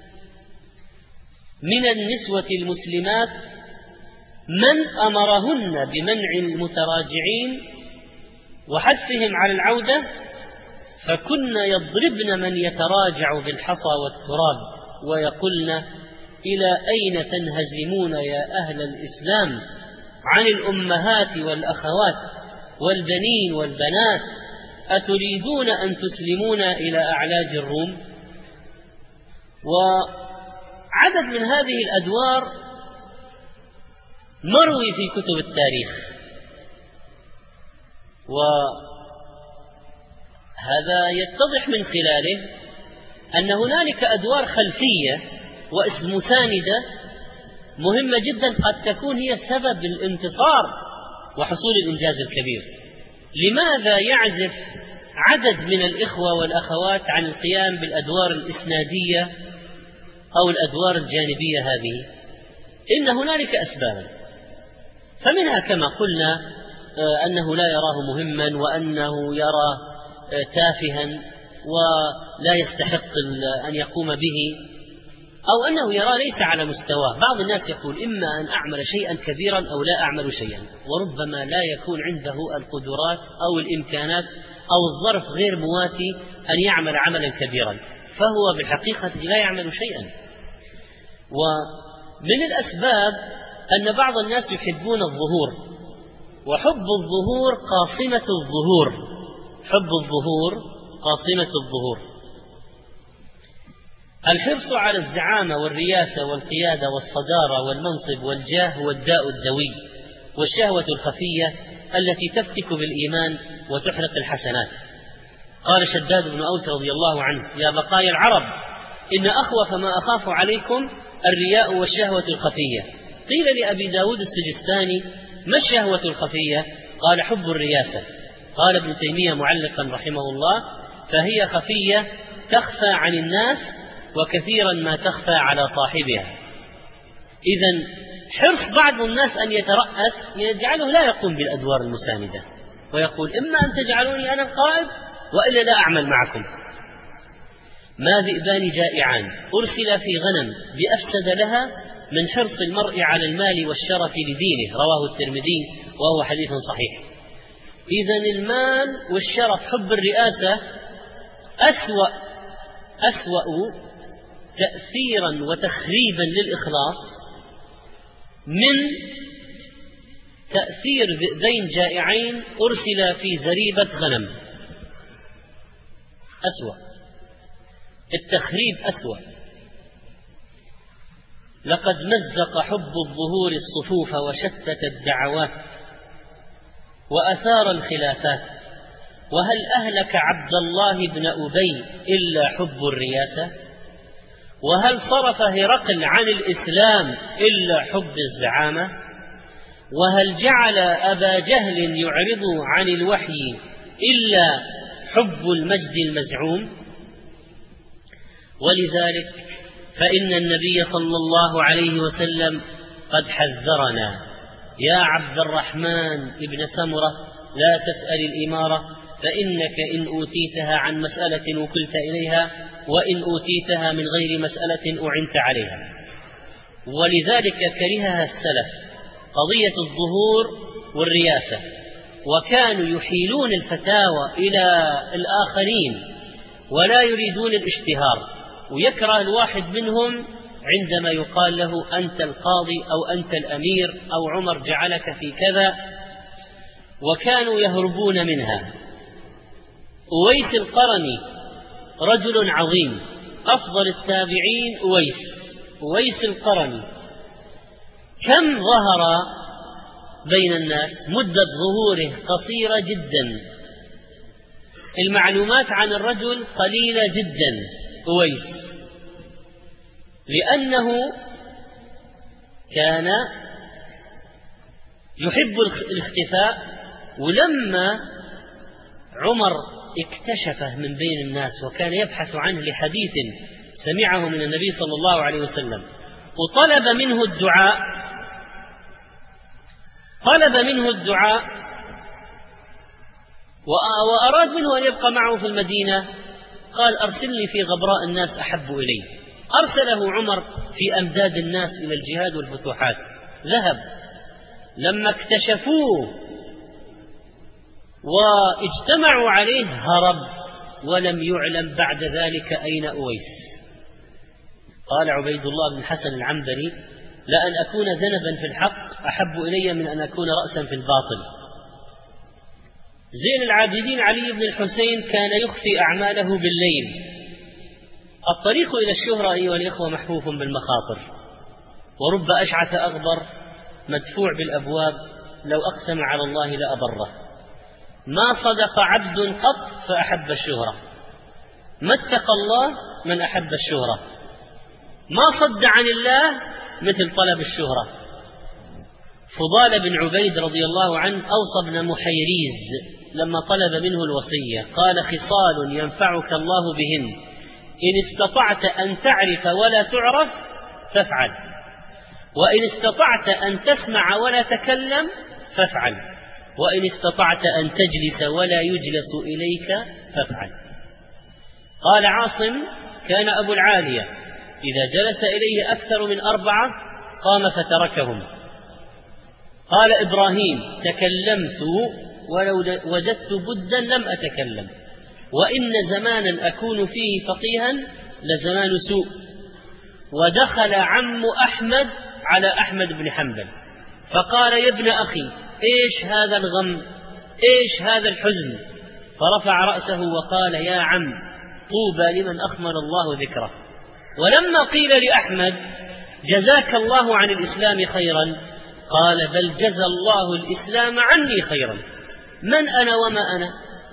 S1: من النسوة المسلمات من أمرهن بمنع المتراجعين وحثهم على العودة، فكن يضربن من يتراجع بالحصى والتراب ويقولن: إلى أين تنهزمون يا أهل الإسلام عن الأمهات والأخوات والبنين والبنات؟ أتريدون أن تسلمون إلى أعلاج الروم؟ وعدد من هذه الأدوار مروي في كتب التاريخ، وهذا يتضح من خلاله أن هنالك أدوار خلفية ومساندة مهمة جدا، قد تكون هي سبب الانتصار وحصول الإنجاز الكبير. لماذا يعزف عدد من الإخوة والأخوات عن القيام بالأدوار الإسنادية أو الأدوار الجانبية هذه؟ إن هنالك أسبابا، فمنها كما قلنا أنه لا يراه مهما، وأنه يرى تافها ولا يستحق أن يقوم به، أو أنه يرى ليس على مستواه. بعض الناس يقول: إما أن أعمل شيئا كبيرا أو لا أعمل شيئا، وربما لا يكون عنده القدرات أو الإمكانات أو الظرف غير مواتي أن يعمل عملا كبيرا، فهو بالحقيقة لا يعمل شيئا. ومن الأسباب أن بعض الناس يحبون الظهور، وحب الظهور قاصمة الظهور، حب الظهور قاصمة الظهور. الحرص على الزعامة والرياسة والقيادة والصدارة والمنصب والجاه هو الداء الدوي والشهوة الخفية التي تفتك بالإيمان وتحرق الحسنات. قال شداد بن أوس رضي الله عنه: يا بقايا العرب، إن أخوف ما أخاف عليكم الرياء والشهوة الخفية. قيل لأبي داود السجستاني: ما الشهوة الخفية؟ قال: حب الرياسة. قال ابن تيمية معلقا رحمه الله: فهي خفية تخفى عن الناس، وكثيرا ما تخفى على صاحبها. إذن حرص بعض الناس أن يترأس يجعله لا يقوم بالأدوار المساندة، ويقول: إما أن تجعلوني أنا القائد وإلا لا أعمل معكم. ما ذئبان جائعان أرسل في غنم بأفسد لها من حرص المرء على المال والشرف لدينه، رواه الترمذي وهو حديث صحيح. إذن المال والشرف، حب الرئاسة أسوأ أسوأ تأثيرا وتخريبا للإخلاص من تأثير ذئبين جائعين أرسل في زريبة غنم. أسوأ التخريب، أسوأ. لقد مزق حب الظهور الصفوف وشتت الدعوات وأثار الخلافات، وهل أهلك عبد الله بن أبي إلا حب الرياسة؟ وهل صرف هرقل عن الإسلام إلا حب الزعامة؟ وهل جعل أبا جهل يعرض عن الوحي إلا حب المجد المزعوم؟ ولذلك فإن النبي صلى الله عليه وسلم قد حذرنا: يا عبد الرحمن ابن سمرة، لا تسأل الإمارة، فإنك إن أوتيتها عن مسألة وكلت إليها، وإن أوتيتها من غير مسألة أعنت عليها. ولذلك كرهها السلف قضية الظهور والرياسة، وكانوا يحيلون الفتاوى إلى الآخرين ولا يريدون الاشتهار، ويكره الواحد منهم عندما يقال له أنت القاضي أو أنت الأمير أو عمر جعلك في كذا، وكانوا يهربون منها. أويس القرني رجل عظيم، أفضل التابعين أويس أويس القرني، كم ظهر بين الناس؟ مدة ظهوره قصيرة جدا، المعلومات عن الرجل قليلة جدا أويس، لأنه كان يحب الاختفاء. ولما عمر اكتشفه من بين الناس وكان يبحث عنه لحديث سمعه من النبي صلى الله عليه وسلم، وطلب منه الدعاء طلب منه الدعاء وأراد منه أن يبقى معه في المدينة، قال أرسلني في غبراء الناس أحب إلي. أرسله عمر في أمداد الناس إلى الجهاد والفتوحات، ذهب. لما اكتشفوه واجتمعوا عليه هرب، ولم يعلم بعد ذلك أين أويس. قال عبيد الله بن الحسن العنبري: لأن أكون ذنبا في الحق أحب إلي من أن أكون رأسا في الباطل. زين العابدين علي بن الحسين كان يخفي أعماله بالليل. الطريق إلى الشهرة أيها الإخوة محفوف بالمخاطر، ورب أشعث أغبر مدفوع بالأبواب لو أقسم على الله لأبره. ما صدق عبد قط فأحب الشهرة، ما اتقى الله من أحب الشهرة، ما صد عن الله مثل طلب الشهرة. فضال بن عبيد رضي الله عنه أوصى ابن محيريز لما طلب منه الوصية، قال: خصال ينفعك الله بهن، إن استطعت أن تعرف ولا تعرف فافعل، وإن استطعت أن تسمع ولا تكلم فافعل، وإن استطعت أن تجلس ولا يجلس إليك فافعل. قال عاصم: كان أبو العالية إذا جلس إليه أكثر من أربعة قام فتركهم. قال إبراهيم: تكلمت ولو وجدت بدا لم أتكلم، وإن زمانا أكون فيه فقيها لزمان سوء. ودخل عم أحمد على أحمد بن حنبل فقال: يا ابن أخي، إيش هذا الغم؟ إيش هذا الحزن؟ فرفع رأسه وقال: يا عم، طوبى لمن أخمر الله ذكره. ولما قيل لأحمد: جزاك الله عن الإسلام خيرا، قال: بل جزى الله الإسلام عني خيرا، من أنا وما أنا؟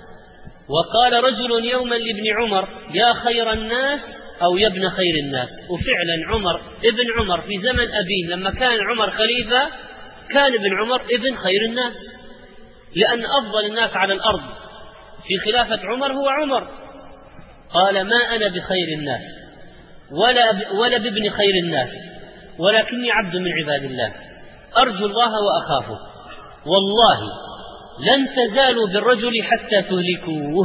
S1: وقال رجل يوما لابن عمر: يا خير الناس، أو يا ابن خير الناس. وفعلا عمر ابن عمر في زمن أبيه لما كان عمر خليفة كان ابن عمر ابن خير الناس، لأن أفضل الناس على الأرض في خلافة عمر هو عمر. قال: ما أنا بخير الناس ولا, ولا بابن خير الناس، ولكني عبد من عباد الله، أرجو الله وأخافه، والله لن تزالوا بالرجل حتى تهلكوه،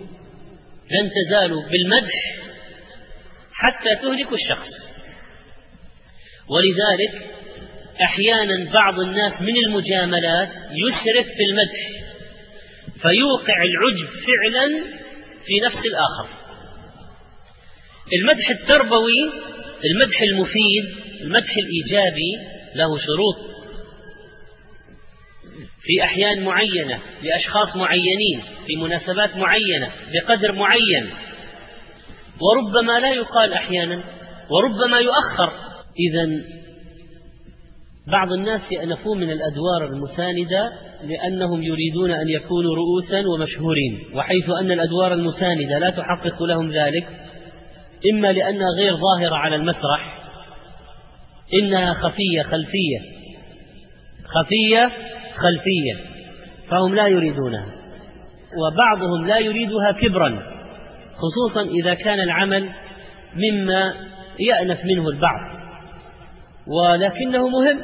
S1: لن تزالوا بالمدح حتى تهلكوا الشخص. ولذلك أحيانا بعض الناس من المجاملات يسرف في المدح فيوقع العجب فعلا في نفس الآخر. المدح التربوي، المدح المفيد، المدح الإيجابي له شروط في أحيان معينة لأشخاص معينين في مناسبات معينة بقدر معين، وربما لا يقال أحيانا، وربما يؤخر. إذن بعض الناس يأنفون من الأدوار المساندة لأنهم يريدون أن يكونوا رؤوسا ومشهورين، وحيث أن الأدوار المساندة لا تحقق لهم ذلك، إما لأنها غير ظاهرة على المسرح، إنها خفية خلفية خفية خلفية فهم لا يريدونها، وبعضهم لا يريدها كبرا، خصوصا إذا كان العمل مما يأنف منه البعض ولكنه مهم.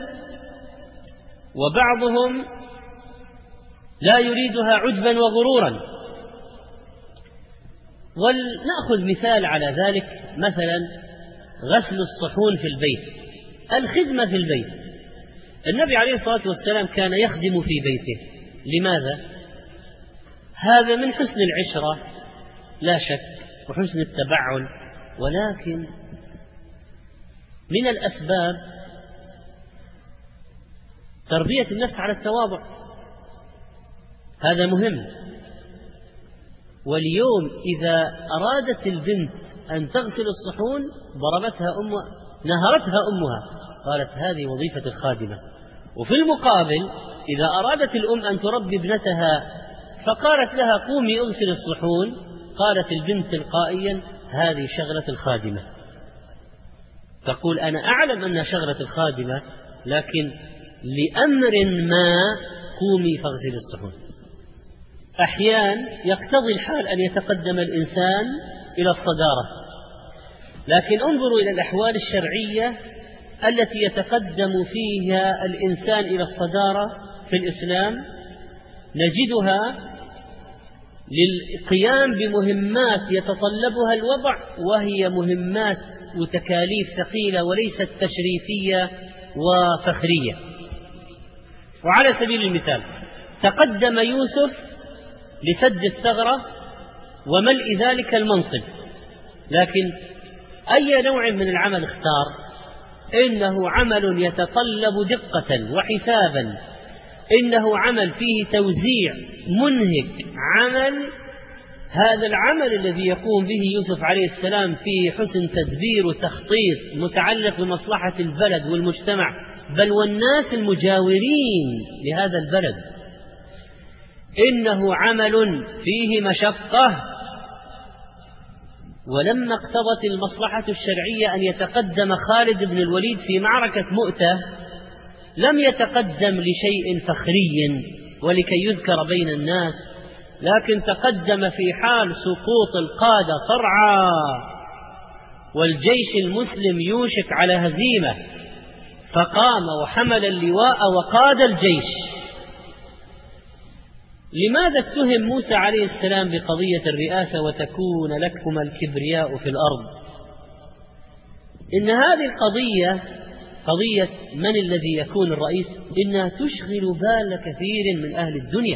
S1: وبعضهم لا يريدها عجبا وغرورا، ولنأخذ مثال على ذلك، مثلا غسل الصحون في البيت، الخدمة في البيت. النبي عليه الصلاة والسلام كان يخدم في بيته. لماذا؟ هذا من حسن العشرة لا شك وحسن التبعل، ولكن من الأسباب تربية النفس على التواضع، هذا مهم. واليوم إذا أرادت البنت أن تغسل الصحون ضربتها أمها، نهرتها أمها، قالت هذه وظيفة الخادمة. وفي المقابل إذا أرادت الأم أن تربي ابنتها فقالت لها قومي أغسل الصحون، قالت البنت تلقائيا هذه شغلة الخادمة. تقول أنا أعلم أنها شغلة الخادمة، لكن لأمر ما قومي فاغسل الصحون. أحيان يقتضي الحال أن يتقدم الإنسان إلى الصدارة، لكن انظروا إلى الأحوال الشرعية التي يتقدم فيها الإنسان إلى الصدارة في الإسلام، نجدها للقيام بمهمات يتطلبها الوضع، وهي مهمات وتكاليف ثقيلة وليست تشريفية وفخرية. وعلى سبيل المثال تقدم يوسف لسد الثغرة وملء ذلك المنصب، لكن أي نوع من العمل اختار؟ إنه عمل يتطلب دقة وحسابا، إنه عمل فيه توزيع منهك، عمل هذا العمل الذي يقوم به يوسف عليه السلام فيه حسن تدبير وتخطيط متعلق بمصلحة البلد والمجتمع بل والناس المجاورين لهذا البلد. إنه عمل فيه مشقة. ولما اقتضت المصلحة الشرعية أن يتقدم خالد بن الوليد في معركة مؤتة لم يتقدم لشيء فخري ولكي يذكر بين الناس، لكن تقدم في حال سقوط القادة صرعى والجيش المسلم يوشك على هزيمة، فقام وحمل اللواء وقاد الجيش. لماذا اتهم موسى عليه السلام بقضية الرئاسة وتكون لكم الكبرياء في الأرض؟ إن هذه القضية قضية من الذي يكون الرئيس إنها تشغل بال كثير من أهل الدنيا،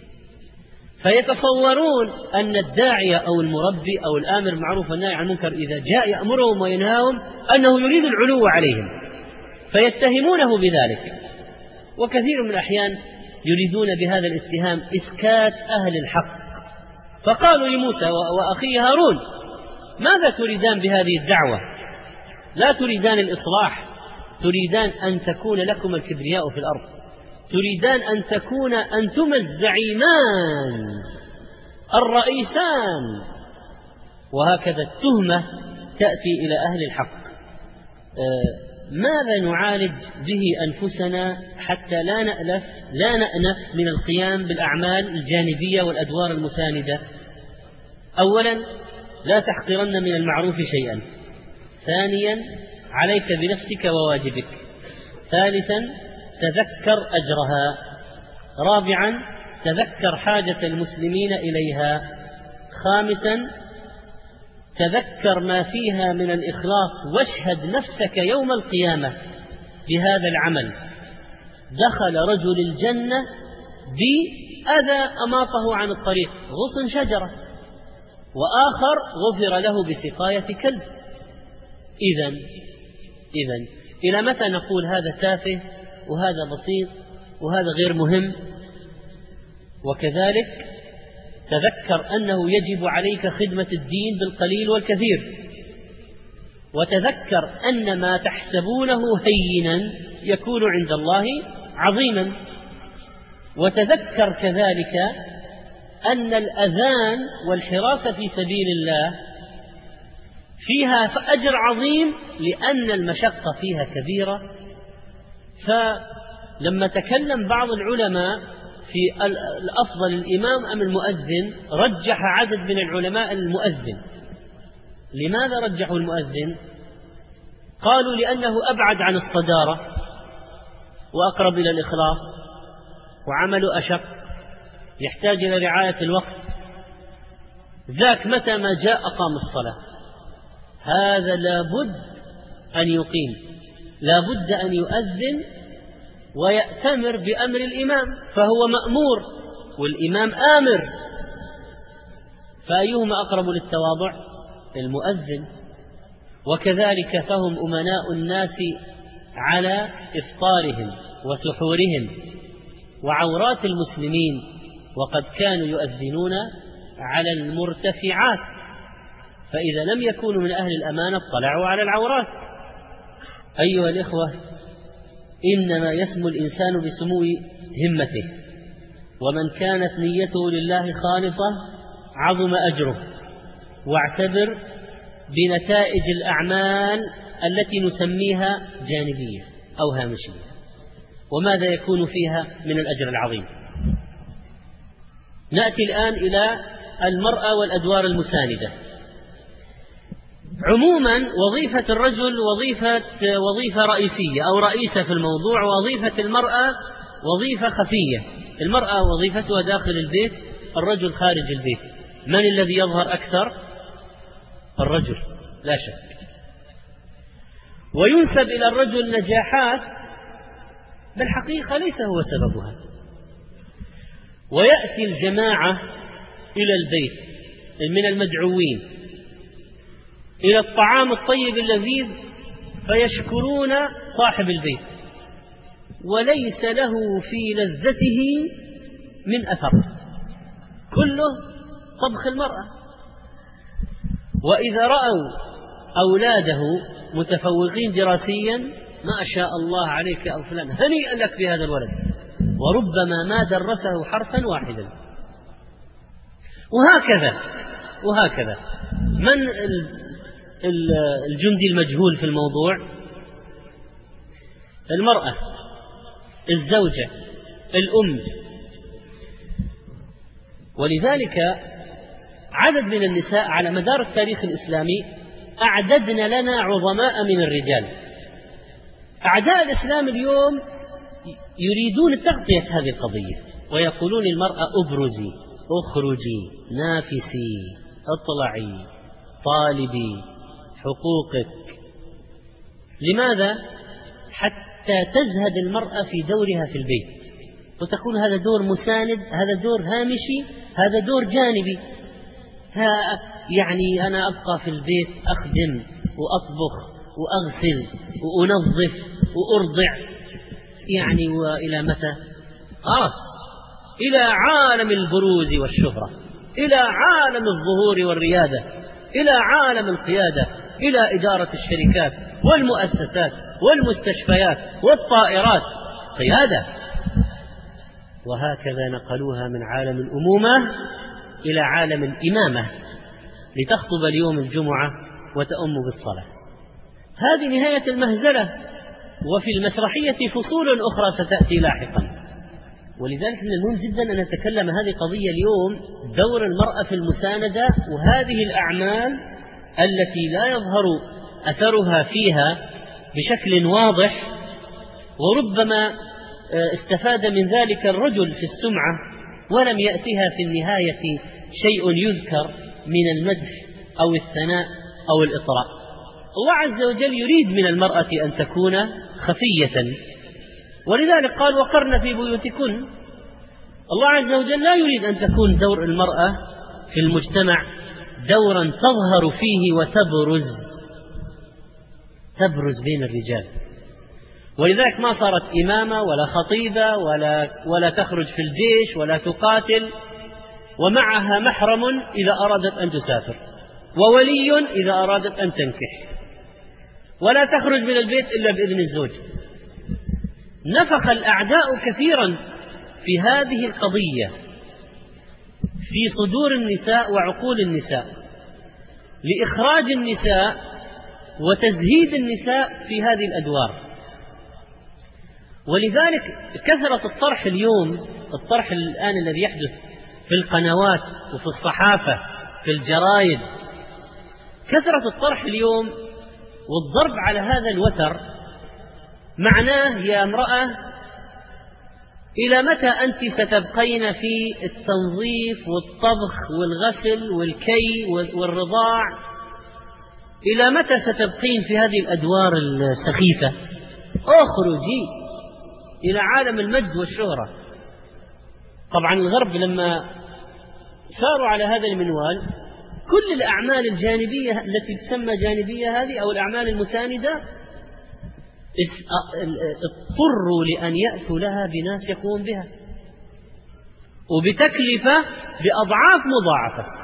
S1: فيتصورون أن الداعية أو المربي أو الآمر معروف والنهي عن المنكر إذا جاء يأمرهم وينهاهم أنه يريد العلو عليهم، فيتهمونه بذلك. وكثير من الأحيان يريدون بهذا الاتهام إسكات أهل الحق، فقالوا لموسى وأخيه هارون ماذا تريدان بهذه الدعوة؟ لا تريدان الإصلاح، تريدان أن تكون لكم الكبرياء في الأرض، تريدان أن تكون أنتم الزعيمان الرئيسان. وهكذا التهمة تأتي إلى أهل الحق. آه ماذا نعالج به أنفسنا حتى لا نألف لا نأنف من القيام بالأعمال الجانبية والأدوار المساندة؟ أولا لا تحقرن من المعروف شيئا. ثانيا عليك بنفسك وواجبك. ثالثا تذكر أجرها. رابعا تذكر حاجة المسلمين إليها. خامسا تذكر ما فيها من الإخلاص واشهد نفسك يوم القيامة بهذا العمل. دخل رجل الجنة بأذى أماطه عن الطريق غصن شجرة، وآخر غفر له بسقاية كلب. إذن إذن إلى متى نقول هذا تافه وهذا بسيط وهذا غير مهم؟ وكذلك تذكر أنه يجب عليك خدمة الدين بالقليل والكثير، وتذكر أن ما تحسبونه هينا يكون عند الله عظيما. وتذكر كذلك أن الأذان والحراسة في سبيل الله فيها فأجر عظيم لأن المشقة فيها كبيرة. فلما تكلم بعض العلماء في الأفضل الإمام أم المؤذن رجح عدد من العلماء المؤذن. لماذا رجحوا المؤذن؟ قالوا لأنه أبعد عن الصدارة وأقرب إلى الإخلاص وعمل أشق، يحتاج إلى رعاية الوقت، ذاك متى ما جاء أقام الصلاة، هذا لابد أن يقيم، لابد أن يؤذن ويأتمر بأمر الإمام، فهو مأمور والإمام آمر، فأيهما أقرب للتواضع؟ المؤذن. وكذلك فهم أمناء الناس على إفطارهم وسحورهم وعورات المسلمين، وقد كانوا يؤذنون على المرتفعات، فإذا لم يكونوا من أهل الأمانة اطلعوا على العورات. أيها الإخوة، إنما يسمو الإنسان بسمو همته، ومن كانت نيته لله خالصة عظم أجره. واعتبر بنتائج الأعمال التي نسميها جانبية أو هامشية، وماذا يكون فيها من الأجر العظيم. نأتي الآن إلى المرأة والأدوار المساندة. عموما وظيفة الرجل وظيفة, وظيفة رئيسية أو رئيسة في الموضوع، وظيفة المرأة وظيفة خفية. المرأة وظيفتها داخل البيت، الرجل خارج البيت. من الذي يظهر أكثر؟ الرجل لا شك. وينسب إلى الرجل نجاحات بالحقيقة ليس هو سببها. ويأتي الجماعة إلى البيت من المدعوين إلى الطعام الطيب اللذيذ فيشكرون صاحب البيت، وليس له في لذته من أثر، كله طبخ المرأة. وإذا رأوا أولاده متفوقين دراسيا، ما شاء الله عليك يا فلان، هنيئا لك بهذا الولد، وربما ما درسه حرفا واحدا. وهكذا وهكذا. من الجندي المجهول في الموضوع؟ المرأة، الزوجة، الأم. ولذلك عدد من النساء على مدار التاريخ الإسلامي أعددن لنا عظماء من الرجال. أعداء الإسلام اليوم يريدون تغطية هذه القضية، ويقولون للمرأة أبرزي، أخرجي، نافسي، اطلعي، طالبي حقوقك. لماذا؟ حتى تزهد المرأة في دورها في البيت، وتقول هذا دور مساند، هذا دور هامشي، هذا دور جانبي. يعني أنا أبقى في البيت أخدم وأطبخ وأغسل وأنظف وأرضع، يعني وإلى متى؟ خلاص، إلى عالم البروز والشهرة، إلى عالم الظهور والريادة، إلى عالم القيادة، إلى إدارة الشركات والمؤسسات والمستشفيات والطائرات، قيادة. وهكذا نقلوها من عالم الأمومة إلى عالم الإمامة، لتخطب اليوم الجمعة وتأم بالصلاة. هذه نهاية المهزلة، وفي المسرحية فصول أخرى ستأتي لاحقا. ولذلك من المهم جدا أن نتكلم هذه قضية اليوم، دور المرأة في المساندة، وهذه الأعمال التي لا يظهر أثرها فيها بشكل واضح، وربما استفاد من ذلك الرجل في السمعة ولم يأتها في النهاية شيء يذكر من المدح أو الثناء أو الإطراء. الله عز وجل يريد من المرأة أن تكون خفية، ولذلك قال وقرن في بيوتكن. الله عز وجل لا يريد أن تكون دور المرأة في المجتمع دورا تظهر فيه وتبرز تبرز بين الرجال. ولذلك ما صارت إمامة ولا خطيبة ولا, ولا تخرج في الجيش ولا تقاتل، ومعها محرم إذا أرادت أن تسافر، وولي إذا أرادت أن تنكح، ولا تخرج من البيت إلا بإذن الزوج. نفخ الأعداء كثيرا في هذه القضية في صدور النساء وعقول النساء، لإخراج النساء وتزهيد النساء في هذه الأدوار. ولذلك كثرة الطرح اليوم، الطرح الآن الذي يحدث في القنوات وفي الصحافة في الجرائد، كثرة الطرح اليوم والضرب على هذا الوتر معناه يا امرأة إلى متى أنت ستبقين في التنظيف والطبخ والغسل والكي والرضاع؟ إلى متى ستبقين في هذه الأدوار السخيفة؟ اخرجي إلى عالم المجد والشهرة. طبعا الغرب لما ساروا على هذا المنوال كل الأعمال الجانبية التي تسمى جانبية هذه أو الأعمال المساندة اضطروا لأن يأتوا لها بناس يقوم بها وبتكلفة بأضعاف مضاعفة.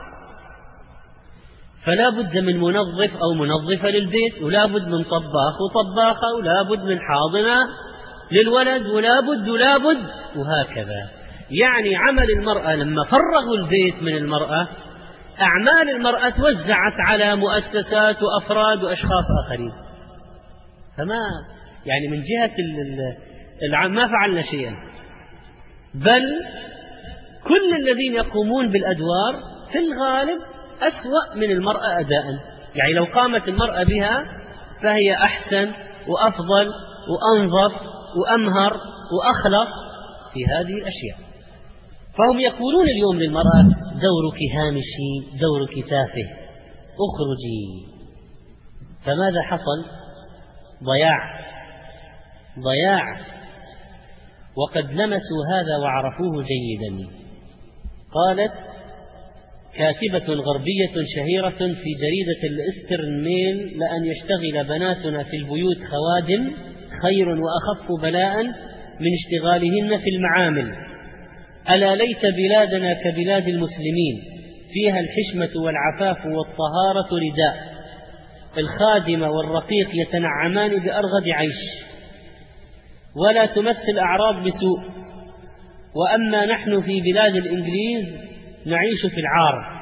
S1: فلا بد من منظف أو منظفة للبيت، ولا بد من طباخ وطباخة، ولا بد من حاضنة للولد، ولا بد ولا بد وهكذا. يعني عمل المرأة لما فرغوا البيت من المرأة أعمال المرأة توزعت على مؤسسات وأفراد وأشخاص آخرين. فما يعني من جهة العام ما فعلنا شيئا، بل كل الذين يقومون بالأدوار في الغالب أسوأ من المرأة أداء. يعني لو قامت المرأة بها فهي أحسن وأفضل وأنظف وأمهر وأخلص في هذه الأشياء. فهم يقولون اليوم للمرأة دورك هامشي، دورك تافه، اخرجي. فماذا حصل؟ ضياع ضياع وقد لمسوا هذا وعرفوه جيدا. قالت كاتبة غربية شهيرة في جريدة الإسترن ميل: لأن يشتغل بناتنا في البيوت خوادم خير وأخف بلاء من اشتغالهن في المعامل. ألا ليت بلادنا كبلاد المسلمين فيها الحشمة والعفاف والطهارة رداء، الخادمة والرقيق يتنعمان بأرغد عيش ولا تمس الأعراض بسوء، وأما نحن في بلاد الإنجليز نعيش في العار.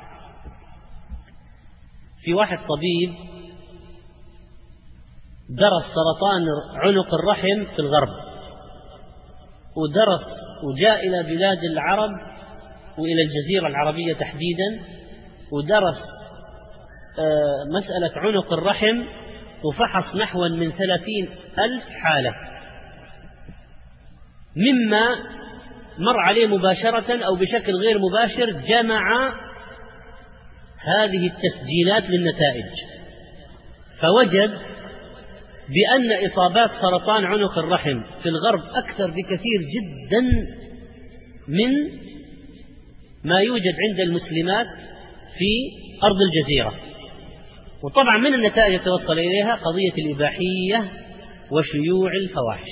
S1: في واحد طبيب درس سرطان عنق الرحم في الغرب، ودرس وجاء إلى بلاد العرب وإلى الجزيرة العربية تحديدا، ودرس مسألة عنق الرحم وفحص نحو من ثلاثين ألف حالة، مما مر عليه مباشرة أو بشكل غير مباشر جمع هذه التسجيلات للنتائج، فوجد بأن إصابات سرطان عنق الرحم في الغرب أكثر بكثير جدا من ما يوجد عند المسلمات في أرض الجزيرة. وطبعا من النتائج توصل إليها قضية الإباحية وشيوع الفواحش.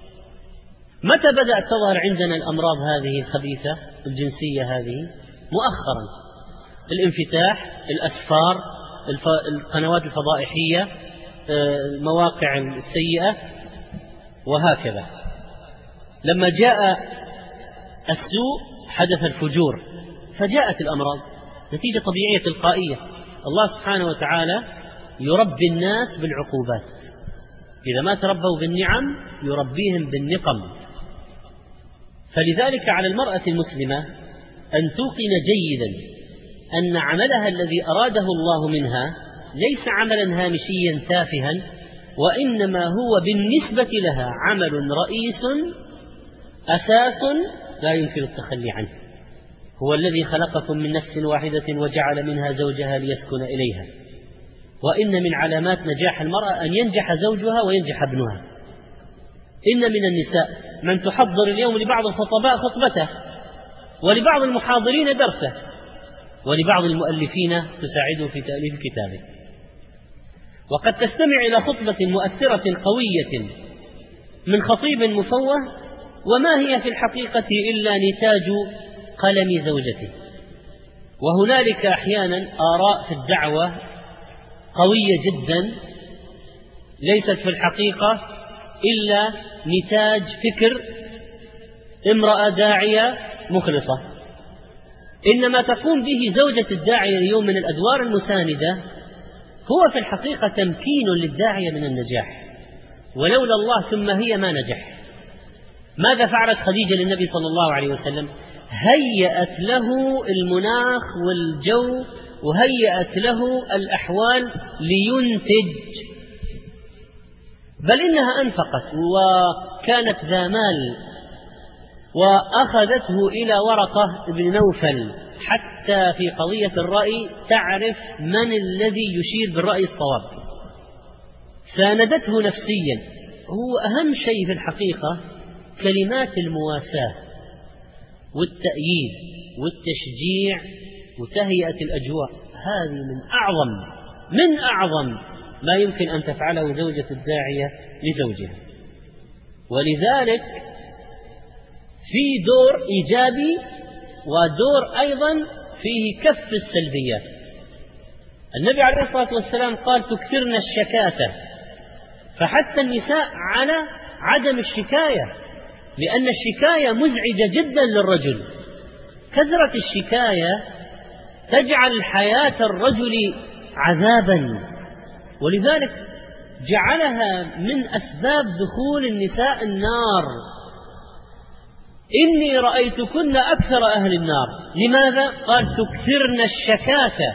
S1: متى بدأت تظهر عندنا الأمراض هذه الخبيثة الجنسية هذه؟ مؤخرا، الانفتاح، الأسفار، القنوات الفضائحية، المواقع السيئة وهكذا. لما جاء السوء حدث الفجور، فجاءت الأمراض نتيجة طبيعية تلقائية. الله سبحانه وتعالى يربي الناس بالعقوبات، إذا ما تربوا بالنعم يربيهم بالنقم. فلذلك على المرأة المسلمة أن توقن جيدا أن عملها الذي أراده الله منها ليس عملا هامشيا تافها، وإنما هو بالنسبة لها عمل رئيس أساس لا يمكن التخلي عنه. هو الذي خلقكم من نفس واحدة وجعل منها زوجها ليسكن إليها، وإن من علامات نجاح المرأة أن ينجح زوجها وينجح ابنها. إن من النساء من تحضر اليوم لبعض الخطباء خطبته، ولبعض المحاضرين درسه، ولبعض المؤلفين تساعده في تأليف كتابه، وقد تستمع إلى خطبة مؤثرة قوية من خطيب مفوه وما هي في الحقيقة إلا نتاج قلم زوجته. وهنالك أحيانا آراء في الدعوة قوية جدا ليست في الحقيقة إلا نتاج فكر امرأة داعية مخلصة. إنما تقوم به زوجة الداعية اليوم من الأدوار المساندة هو في الحقيقة تمكين للداعية من النجاح، ولولا الله ثم هي ما نجح. ماذا فعلت خديجة للنبي صلى الله عليه وسلم؟ هيأت له المناخ والجو، وهيأت له الأحوال لينتج، بل إنها أنفقت وكانت ذا مال وأخذته إلى ورقة بن نوفل حتى في قضية الرأي تعرف من الذي يشير بالرأي الصواب. ساندته نفسيا. هو أهم شيء في الحقيقة كلمات المواساة والتأييد والتشجيع وتهيئة الأجواء. هذه من أعظم من أعظم ما يمكن أن تفعله زوجة الداعية لزوجها. ولذلك في دور إيجابي ودور أيضا فيه كف السلبيات. النبي عليه الصلاة والسلام قال تكثرن الشكاة، فحث النساء على عدم الشكاية، لأن الشكاية مزعجة جدا للرجل. كثرة الشكاية تجعل حياة الرجل عذابا، ولذلك جعلها من أسباب دخول النساء النار. إني رأيتكن أكثر أهل النار. لماذا؟ قال تكثرن الشكاة.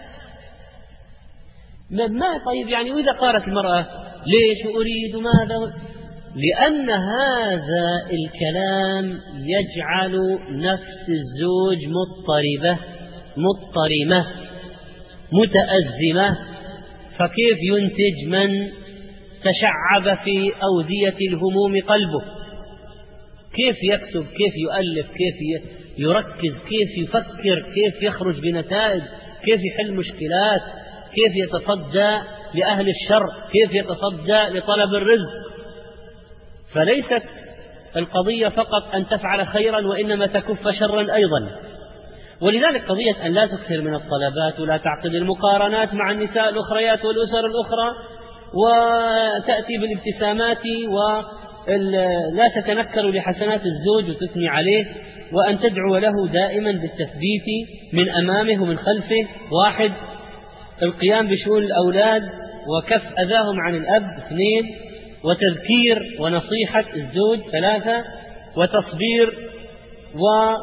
S1: ما طيب يعني وإذا قالت المرأة ليش أريد ماذا؟ لأن هذا الكلام يجعل نفس الزوج مضطربة مضطرمة متأزمة. فكيف ينتج من تشعب في أودية الهموم قلبه؟ كيف يكتب، كيف يؤلف، كيف يركز، كيف يفكر، كيف يخرج بنتائج، كيف يحل مشكلات، كيف يتصدى لأهل الشر، كيف يتصدى لطلب الرزق. فليست القضية فقط أن تفعل خيرا، وإنما تكف شرا أيضا. ولذلك قضية أن لا تكثر من الطلبات ولا تعقد المقارنات مع النساء الأخريات والأسر الأخرى، وتأتي بالابتسامات ولا تتنكر لحسنات الزوج وتثني عليه، وأن تدعو له دائما بالتثبيت من أمامه ومن خلفه. واحد، القيام بشؤون الأولاد وكف أذاهم عن الأب. اثنين، وتذكير ونصيحة الزوج. ثلاثة، وتصبير وجعل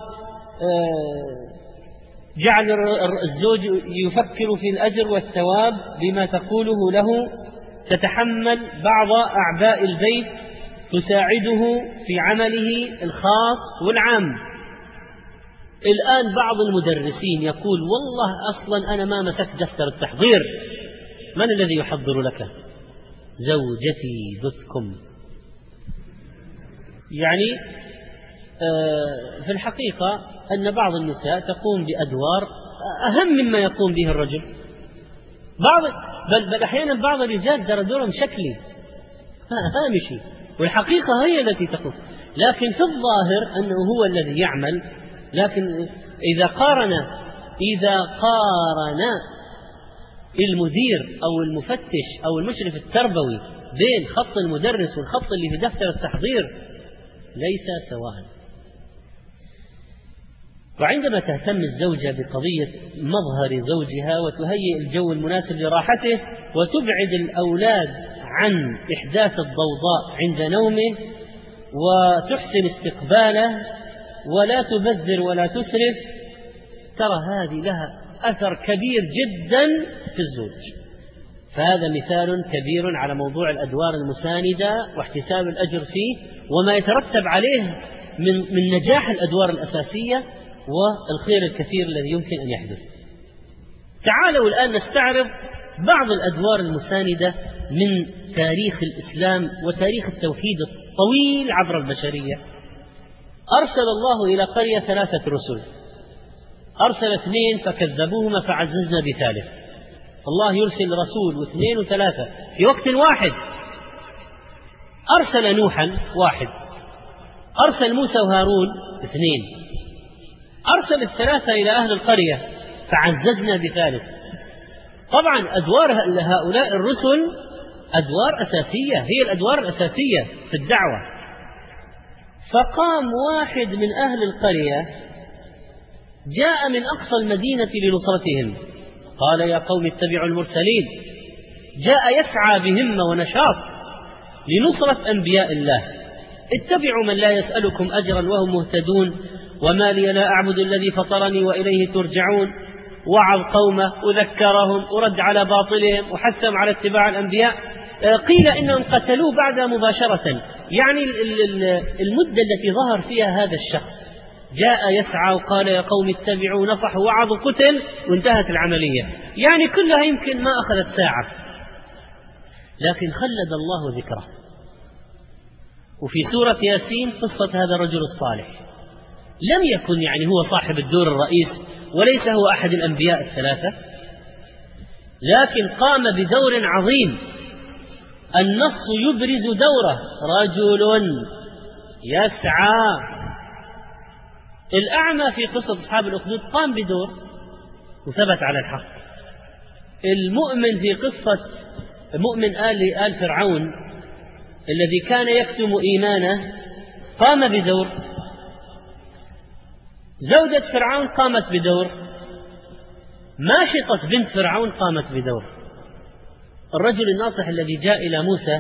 S1: الزوج يفكر في الأجر والثواب بما تقوله له. تتحمل بعض أعباء البيت، تساعده في عمله الخاص والعام. الآن بعض المدرسين يقول والله أصلا أنا ما مسكت دفتر التحضير. من الذي يحضر لك؟ زوجتي دوت كوم. يعني آه في الحقيقة أن بعض النساء تقوم بأدوار أهم مما يقوم به الرجل. بعض بل, بل أحيانا بعض الرجال ترى دورهم شكلي هامشي، والحقيقة هي التي تقوم. لكن في الظاهر أنه هو الذي يعمل. لكن إذا قارن إذا قارن المدير أو المفتش أو المشرف التربوي بين خط المدرس والخط اللي في دفتر التحضير ليس سواء. وعندما تهتم الزوجة بقضية مظهر زوجها وتهيئ الجو المناسب لراحته وتبعد الأولاد عن إحداث الضوضاء عند نومه وتحسن استقباله ولا تبذر ولا تسرف، ترى هذه لها أثر كبير جدا في الزوج. فهذا مثال كبير على موضوع الأدوار المساندة واحتساب الأجر فيه وما يترتب عليه من, من نجاح الأدوار الأساسية والخير الكثير الذي يمكن أن يحدث. تعالوا الآن نستعرض بعض الأدوار المساندة من تاريخ الإسلام وتاريخ التوحيد الطويل عبر البشرية. أرسل الله إلى قرية ثلاثة رسل، أرسل اثنين فكذبوهما فعززنا بثالث. الله يرسل رسول واثنين وثلاثة في وقت واحد. أرسل نوحا واحد، أرسل موسى وهارون اثنين، أرسل الثلاثة إلى أهل القرية فعززنا بثالث. طبعا أدوار هؤلاء الرسل أدوار أساسية، هي الأدوار الأساسية في الدعوة. فقام واحد من أهل القرية جاء من أقصى المدينة لنصرتهم، قال يا قوم اتبعوا المرسلين. جاء يسعى بهمة ونشاط لنصرة أنبياء الله. اتبعوا من لا يسألكم أجرا وهم مهتدون وما لي لا أعبد الذي فطرني وإليه ترجعون. وعظ قومه وذكرهم ورد على باطلهم وحثهم على اتباع الأنبياء. قيل إنهم قتلوه بعد مباشرة، يعني المدة التي ظهر فيها هذا الشخص جاء يسعى وقال يا قوم اتبعوا، نصح ووعظ وقتل وانتهت العملية، يعني كلها يمكن ما أخذت ساعة، لكن خلد الله ذكره. وفي سورة ياسين قصة هذا الرجل الصالح، لم يكن يعني هو صاحب الدور الرئيس وليس هو أحد الأنبياء الثلاثة، لكن قام بدور عظيم. النص يبرز دوره، رجل يسعى. الأعمى في قصة أصحاب الأخدود قام بدور وثبت على الحق. المؤمن في قصة مؤمن آل آل فرعون الذي كان يكتم إيمانه قام بدور. زوجة فرعون قامت بدور. ماشطة بنت فرعون قامت بدور. الرجل الناصح الذي جاء إلى موسى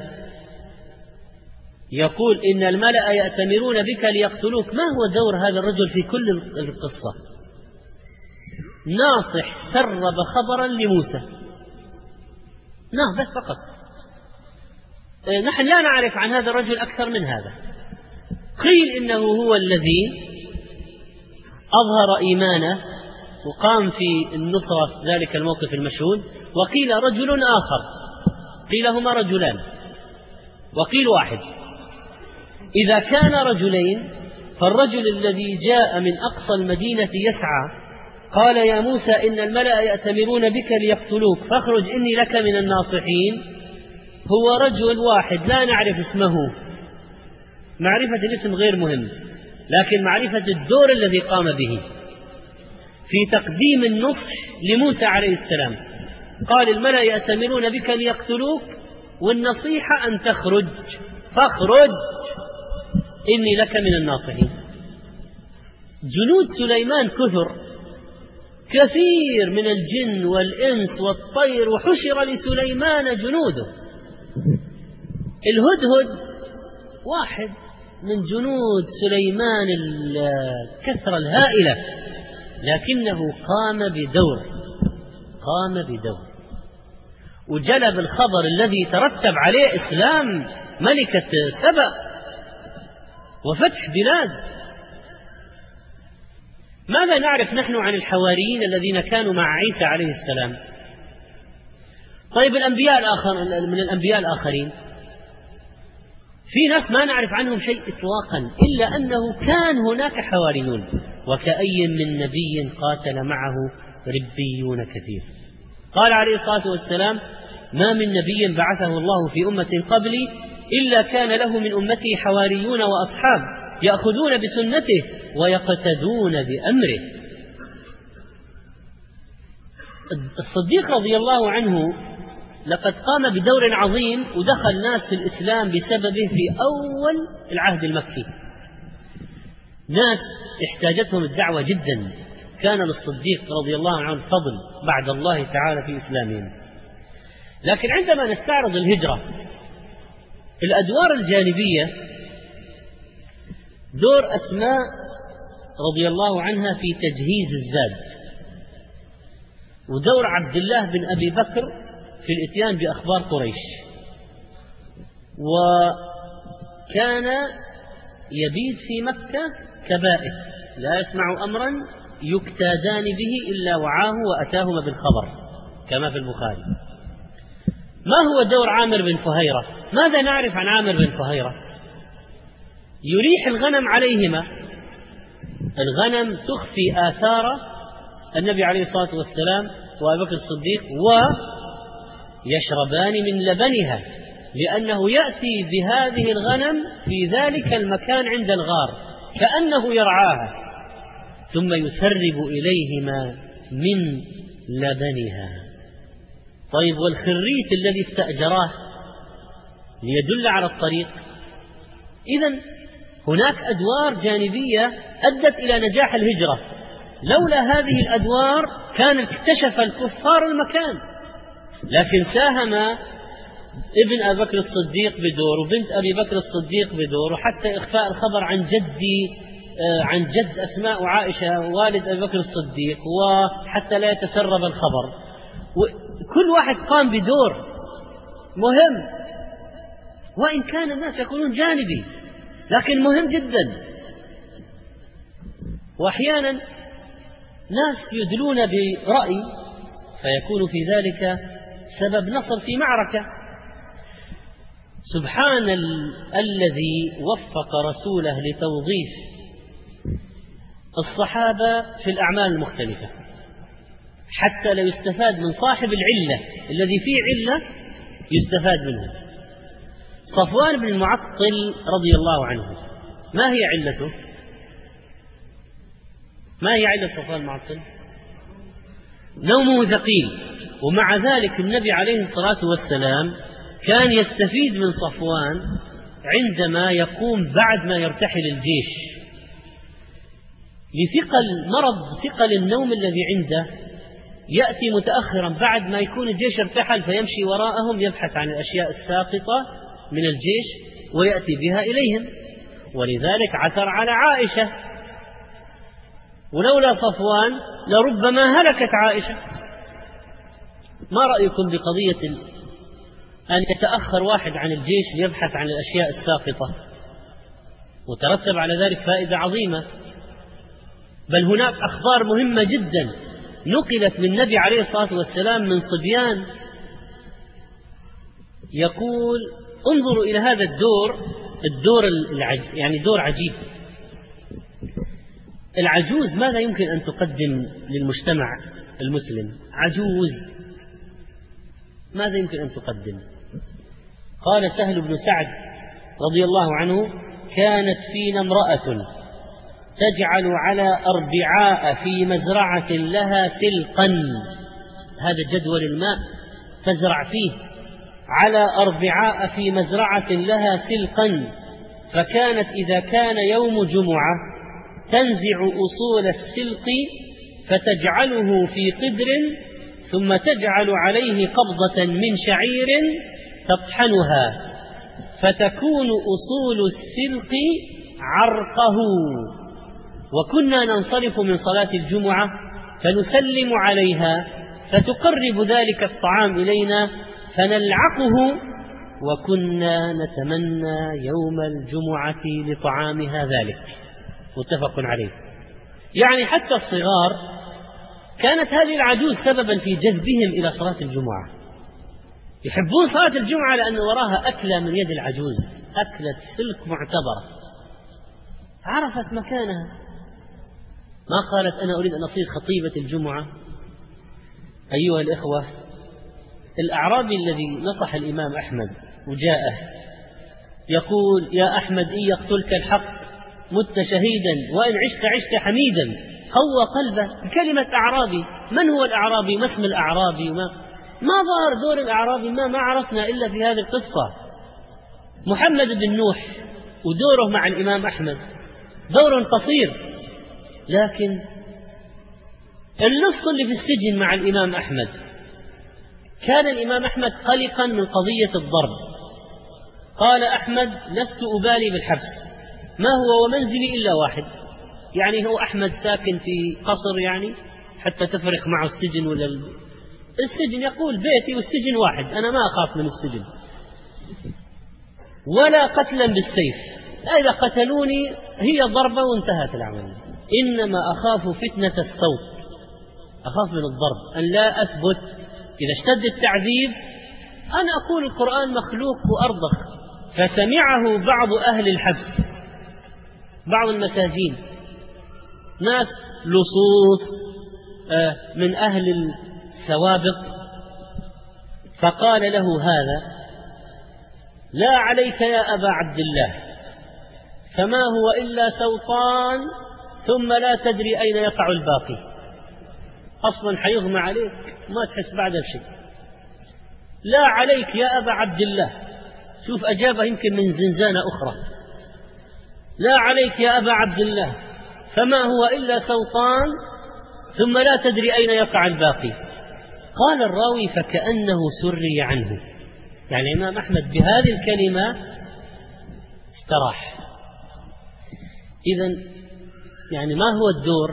S1: يقول إن الملأ يأتمرون بك ليقتلوك، ما هو دور هذا الرجل في كل القصة؟ ناصح سرب خبرا لموسى، نعم بس فقط. نحن لا نعرف عن هذا الرجل أكثر من هذا. قيل إنه هو الذي أظهر إيمانه وقام في النصرة في ذلك الموقف المشهود، وقيل رجل آخر، قيل هما رجلان وقيل واحد. إذا كان رجلين فالرجل الذي جاء من أقصى المدينة يسعى قال يا موسى إن الملأ يأتمرون بك ليقتلوك فاخرج إني لك من الناصحين، هو رجل واحد لا نعرف اسمه. معرفة الاسم غير مهم، لكن معرفة الدور الذي قام به في تقديم النصح لموسى عليه السلام. قال الملأ يأتمرون بك ليقتلوك والنصيحة أن تخرج، فاخرج إني لك من الناصحين. جنود سليمان كثر، كثير من الجن والإنس والطير، وحشر لسليمان جنوده. الهدهد واحد من جنود سليمان الكثرة الهائلة، لكنه قام بدور، قام بدور وجلب الخبر الذي ترتب عليه إسلام ملكة سبأ وفتح بلاد. ماذا نعرف نحن عن الحواريين الذين كانوا مع عيسى عليه السلام؟ طيب الأنبياء الآخر من الأنبياء الآخرين في ناس ما نعرف عنهم شيء إطلاقا، إلا أنه كان هناك حواريون، وكأي من نبي قاتل معه ربيون كثير. قال عليه الصلاة والسلام ما من نبي بعثه الله في أمة قبلي إلا كان له من أمته حواريون وأصحاب يأخذون بسنته ويقتدون بأمره. الصديق رضي الله عنه لقد قام بدور عظيم ودخل ناس في الإسلام بسببه في أول العهد المكي، ناس احتاجتهم الدعوة جدا، كان للصديق رضي الله عنه فضل بعد الله تعالى في إسلامهم. لكن عندما نستعرض الهجرة، الأدوار الجانبية دور أسماء رضي الله عنها في تجهيز الزاد، ودور عبد الله بن أبي بكر في الإتيان بأخبار قريش، وكان يبيت في مكة كبائت لا يسمع أمرا يكتادان به إلا وعاه وأتاهما بالخبر كما في البخاري. ما هو دور عامر بن فهيرة؟ ماذا نعرف عن عامر بن فهيرة؟ يريح الغنم عليهما، الغنم تخفي آثار النبي عليه الصلاة والسلام وأبي بكر الصديق ويشربان من لبنها، لأنه يأتي بهذه الغنم في ذلك المكان عند الغار كأنه يرعاها، ثم يسرب إليهما من لبنها. طيب والخريت الذي استأجراه ليدل على الطريق؟ إذن هناك أدوار جانبية أدت إلى نجاح الهجرة، لولا هذه الأدوار كان اكتشف الكفار المكان. لكن ساهم ابن أبي بكر الصديق بدور، وبنت أبي بكر الصديق بدور، وحتى إخفاء الخبر عن جدي عن جد أسماء وعائشة والد أبي بكر الصديق، وحتى لا يتسرب الخبر. وكل واحد قام بدور مهم. وإن كان الناس يقولون جانبي لكن مهم جدا. وأحيانا ناس يدلون برأي فيكون في ذلك سبب نصر في معركة. سبحان ال... الذي وفق رسوله لتوظيف الصحابة في الأعمال المختلفة حتى لا يستفاد من صاحب العلة الذي فيه علة يستفاد منه. صفوان بن المعطل رضي الله عنه ما هي علته؟ ما هي علة صفوان المعطل؟ نومه ثقيل، ومع ذلك النبي عليه الصلاة والسلام كان يستفيد من صفوان عندما يقوم بعد ما يرتحل الجيش لثقل مرض ثقل النوم الذي عنده، يأتي متأخرا بعد ما يكون الجيش ارتحل فيمشي وراءهم يبحث عن الأشياء الساقطة من الجيش ويأتي بها إليهم. ولذلك عثر على عائشة، ولولا صفوان لربما هلكت عائشة. ما رأيكم بقضية أن يتأخر واحد عن الجيش ليبحث عن الأشياء الساقطة؟ وترتب على ذلك فائدة عظيمة. بل هناك أخبار مهمة جدا نقلت من النبي عليه الصلاة والسلام من صبيان، يقول انظروا إلى هذا الدور الدور العج... يعني دور عجيب. العجوز ماذا يمكن أن تقدم للمجتمع المسلم؟ عجوز ماذا يمكن أن تقدم؟ قال سهل بن سعد رضي الله عنه: كانت فينا امرأة تجعل على أربعاء في مزرعة لها سلقا، هذا جدول الماء تزرع فيه، على أربعاء في مزرعة لها سلقا، فكانت إذا كان يوم جمعة تنزع أصول السلق فتجعله في قدر ثم تجعل عليه قبضة من شعير تطحنها فتكون أصول السلق عرقه. وكنا ننصرف من صلاة الجمعة فنسلم عليها فتقرب ذلك الطعام إلينا فنلعقه، وكنا نتمنى يوم الجمعة لطعامها ذلك. متفق عليه. يعني حتى الصغار كانت هذه العجوز سببا في جذبهم إلى صلاة الجمعة، يحبون صلاة الجمعة لأن وراها أكلة من يد العجوز، أكلة سلك معتبرة، عرفت مكانها، ما قالت أنا أريد أن أصير خطيبة الجمعة. أيها الإخوة، الأعرابي الذي نصح الإمام أحمد وجاءه يقول: يا أحمد إن يقتلك الحق مت شهيدا وإن عشت عشت حميدا، قوى قلبه بكلمة أعرابي. من هو الأعرابي؟ ما اسم الأعرابي؟ وما ما ظهر دور الأعرابي، ما ما عرفنا إلا في هذه القصة. محمد بن نوح ودوره مع الإمام أحمد دور قصير، لكن اللص اللي في السجن مع الإمام أحمد كان الإمام أحمد قلقا من قضية الضرب. قال أحمد: لست أبالي بالحبس، ما هو ومنزلي إلا واحد. يعني هو أحمد ساكن في قصر يعني حتى تفرق معه السجن ولا السجن؟ يقول بيتي والسجن واحد، أنا ما أخاف من السجن ولا قتلا بالسيف، إذا قتلوني هي ضربة وانتهت العملية، إنما أخاف فتنة الصوت، أخاف من الضرب، أن لا أثبت إذا اشتد التعذيب أنا أقول القرآن مخلوق وأرضخ. فسمعه بعض أهل الحبس، بعض المساجين، ناس لصوص من أهل السوابق، فقال له هذا: لا عليك يا أبا عبد الله، فما هو إلا سوطان ثم لا تدري أين يقع الباقي، أصلا حيغمى عليك ما تحس بعد بشيء. لا عليك يا أبا عبد الله، شوف أجابة يمكن من زنزانة أخرى، لا عليك يا أبا عبد الله، فما هو إلا سوطان ثم لا تدري أين يقع الباقي. قال الراوي: فكأنه سري عنه، يعني الإمام أحمد بهذه الكلمة استراح. إذن يعني ما هو الدور؟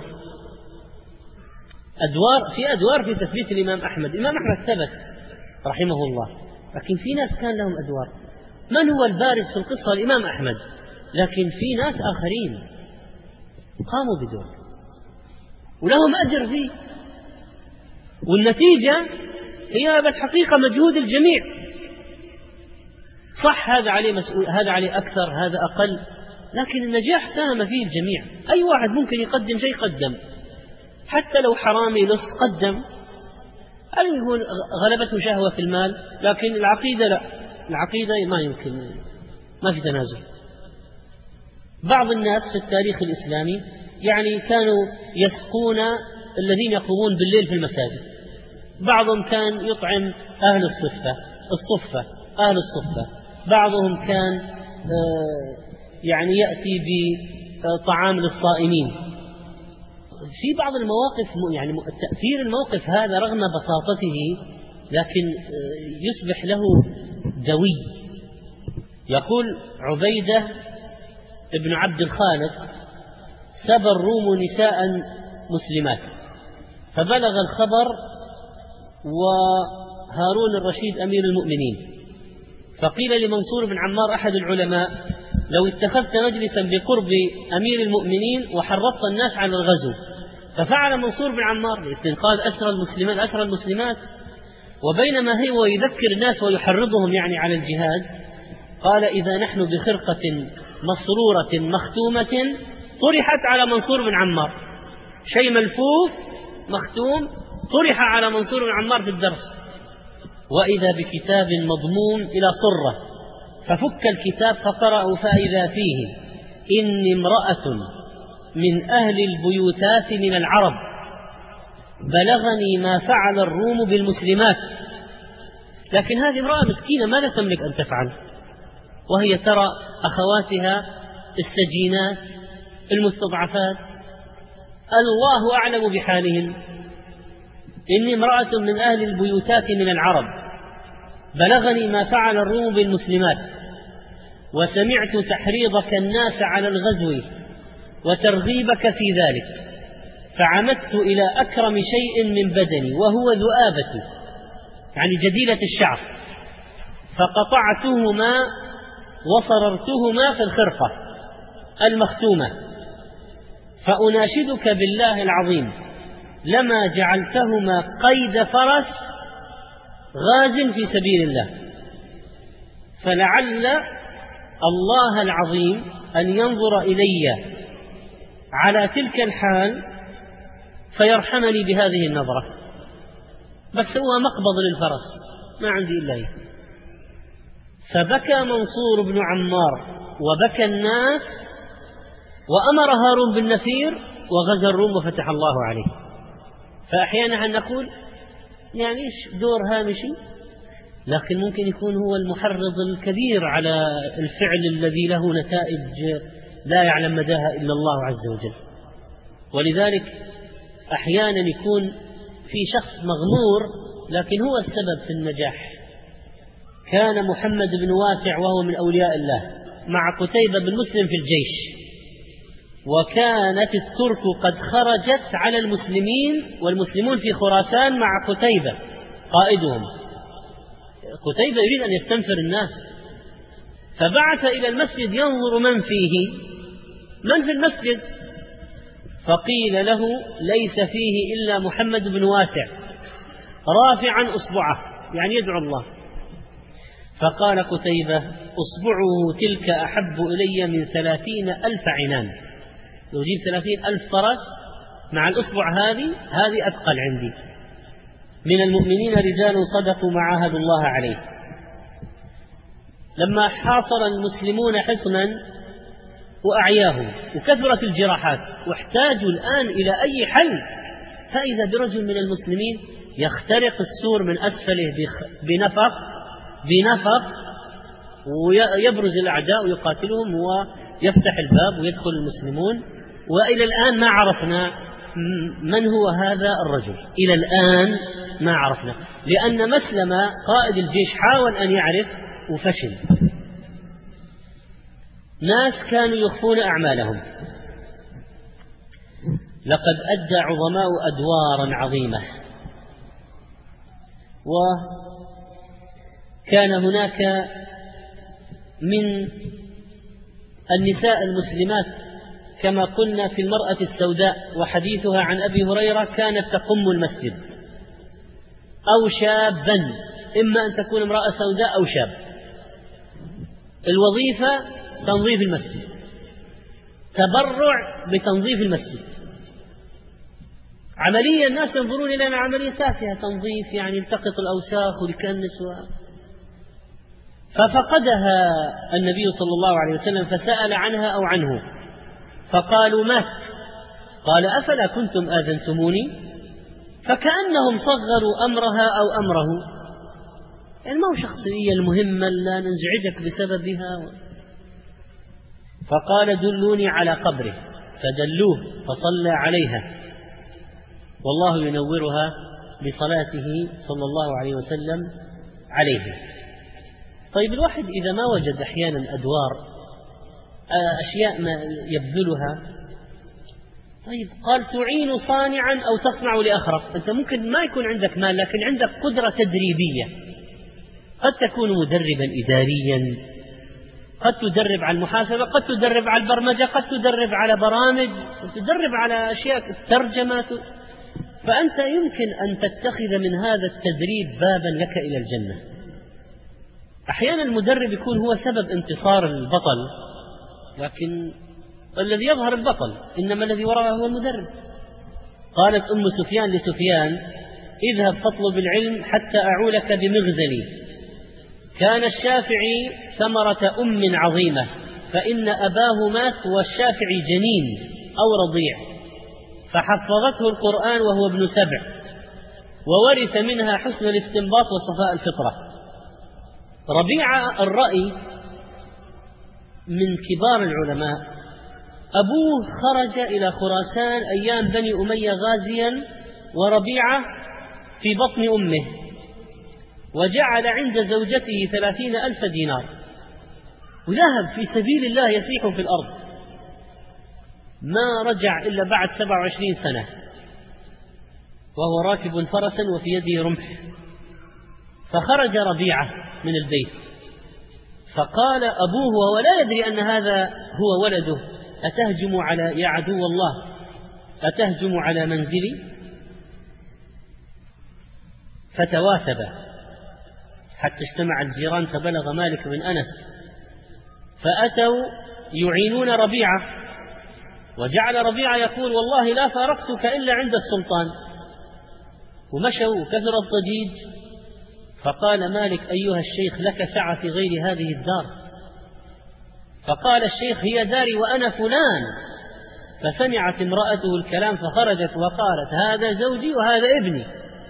S1: أدوار في أدوار في تثبيت الإمام أحمد. الإمام أحمد ثبت رحمه الله، لكن في ناس كان لهم أدوار. من هو البارز في القصة؟ الإمام أحمد، لكن في ناس آخرين قاموا بدور ولهم أجر فيه، والنتيجة هي بالحقيقة مجهود الجميع. صح هذا عليه مسؤول، هذا عليه أكثر، هذا أقل، لكن النجاح ساهم فيه الجميع. أي واحد ممكن يقدم شيء قدم، حتى لو حرامي لص قدم، هل يكون غلبته شهوة في المال؟ لكن العقيدة لا، العقيدة ما يمكن، ما في تنازل. بعض الناس في التاريخ الإسلامي يعني كانوا يسقون الذين يقومون بالليل في المساجد، بعضهم كان يطعم أهل الصفة الصفة أهل الصفة، بعضهم كان يعني يأتي بطعام للصائمين. في بعض المواقف يعني تأثير الموقف هذا رغم بساطته لكن يصبح له دوي. يقول عبيدة ابن عبد الخالق: سبى الروم نساء مسلمات، فبلغ الخبر وهارون الرشيد أمير المؤمنين، فقيل لمنصور بن عمار أحد العلماء: لو اتخذت مجلسا بقرب أمير المؤمنين وحرضت الناس على الغزو. ففعل منصور بن عمار لاستنقاذ أسرى المسلمات أسرى المسلمات وبينما هو يذكر الناس ويحرضهم يعني على الجهاد، قال: إذا نحن بخرقة مسرورة مختومة طرحت على منصور بن عمار، شيء ملفوف مختوم طرح على منصور بن عمار في الدرس، وإذا بكتاب مضموم إلى صرة، ففك الكتاب فقرأوا فإذا فيه: إني امرأة من أهل البيوتات من العرب، بلغني ما فعل الروم بالمسلمات. لكن هذه امرأة مسكينة ماذا تملك أن تفعل، وهي ترى أخواتها السجينات المستضعفات الله أعلم بحالهن. إني امرأة من أهل البيوتات من العرب، بلغني ما فعل الروم بالمسلمات، وسمعت تحريضك الناس على الغزو وترغيبك في ذلك، فعمدت إلى أكرم شيء من بدني وهو ذؤابتي، يعني جديلة الشعر، فقطعتهما وصررتهما في الخرقة المختومة، فأناشدك بالله العظيم لما جعلتهما قيد فرس غاز في سبيل الله، فلعل الله العظيم أن ينظر إلي على تلك الحال فيرحمني بهذه النظرة. بس هو مقبض للفرس، ما عندي إلا هي. فبكى منصور بن عمار وبكى الناس، وأمر هارون بالنفير وغزا الروم وفتح الله عليه. فأحيانا نقول يعني دور هامشي، لكن ممكن يكون هو المحرض الكبير على الفعل الذي له نتائج لا يعلم مداها إلا الله عز وجل. ولذلك أحيانا يكون في شخص مغمور لكن هو السبب في النجاح. كان محمد بن واسع وهو من أولياء الله مع قتيبة بن مسلم في الجيش، وكانت الترك قد خرجت على المسلمين والمسلمون في خراسان مع قتيبة قائدهم. قتيبة يريد أن يستنفر الناس، فبعث إلى المسجد ينظر من فيه، من في المسجد، فقيل له ليس فيه إلا محمد بن واسع رافعا أصبعه يعني يدعو الله. فقال قتيبة: أصبعه تلك أحب إلي من ثلاثين ألف عنان، لو جيب ثلاثين ألف فرس مع الأصبع هذه هذه أثقل عندي. من المؤمنين رجال صدقوا ما عاهدوا الله عليه. لما حاصر المسلمون حصنا وأعياه وكثرت الجراحات واحتاجوا الآن إلى أي حل، فإذا برجل من المسلمين يخترق السور من أسفله بنفق بنفق ويبرز الأعداء ويقاتلهم ويفتح الباب ويدخل المسلمون. وإلى الآن ما عرفنا من هو هذا الرجل، إلى الآن ما عرفنا، لأن مسلم قائد الجيش حاول أن يعرف وفشل. ناس كانوا يخفون أعمالهم. لقد أدى عظماء أدوارا عظيمة، وكان هناك من النساء المسلمات كما قلنا في المرأة السوداء، وحديثها عن أبي هريرة كانت تقم المسجد، أو شابا، إما أن تكون امرأة سوداء أو شاب. الوظيفة تنظيف المسجد، تبرع بتنظيف المسجد. عملية الناس ينظرون إلينا عملية تافهة، تنظيف يعني التقط الأوساخ والكنس و... ففقدها النبي صلى الله عليه وسلم فسأل عنها أو عنه، فقالوا مات. قال أفلا كنتم آذنتموني؟ فكأنهم صغروا أمرها أو أمره، يعني ما هو شخصية المهمة لا نزعجك بسببها. فقال دلوني على قبره، فدلوه فصلى عليها، والله ينورها بصلاته صلى الله عليه وسلم عليه. طيب الواحد إذا ما وجد أحيانا أدوار، أشياء ما يبذلها، طيب قال تعين صانعا أو تصنع لأخرق. أنت ممكن ما يكون عندك مال، لكن عندك قدرة تدريبية، قد تكون مدربا إداريا، قد تدرب على المحاسبة، قد تدرب على البرمجة، قد تدرب على برامج، قد تدرب على أشياء الترجمة. فأنت يمكن أن تتخذ من هذا التدريب بابا لك إلى الجنة. أحيانا المدرب يكون هو سبب انتصار البطل، لكن الذي يظهر البطل، إنما الذي وراءه هو المدرب. قالت أم سفيان لسفيان اذهب فاطلب العلم حتى أعولك بمغزلي. كان الشافعي ثمرة أم عظيمة، فإن أباه مات والشافعي جنين أو رضيع، فحفظته القرآن وهو ابن سبع، وورث منها حسن الاستنباط وصفاء الفطرة. ربيعة الرأي من كبار العلماء، أبوه خرج إلى خراسان أيام بني أمية غازيا، وربيعة في بطن أمه، وجعل عند زوجته ثلاثين ألف دينار، وذهب في سبيل الله يسيح في الأرض، ما رجع إلا بعد سبع وعشرين سنة وهو راكب فرسا وفي يده رمح. فخرج ربيعة من البيت، فقال أبوه وهو لا يدري أن هذا هو ولده أتهجم على يا عدو الله أتهجم على منزلي؟ فتواثب حتى اجتمع الجيران فبلغ مالك بن أنس، فأتوا يعينون ربيعة، وجعل ربيعة يقول والله لا فارقتك إلا عند السلطان، ومشوا كثر الضجيج. فقال مالك أيها الشيخ لك سعة في غير هذه الدار؟ فقال الشيخ هي داري وأنا فلان. فسمعت امرأته الكلام فخرجت وقالت هذا زوجي وهذا ابني،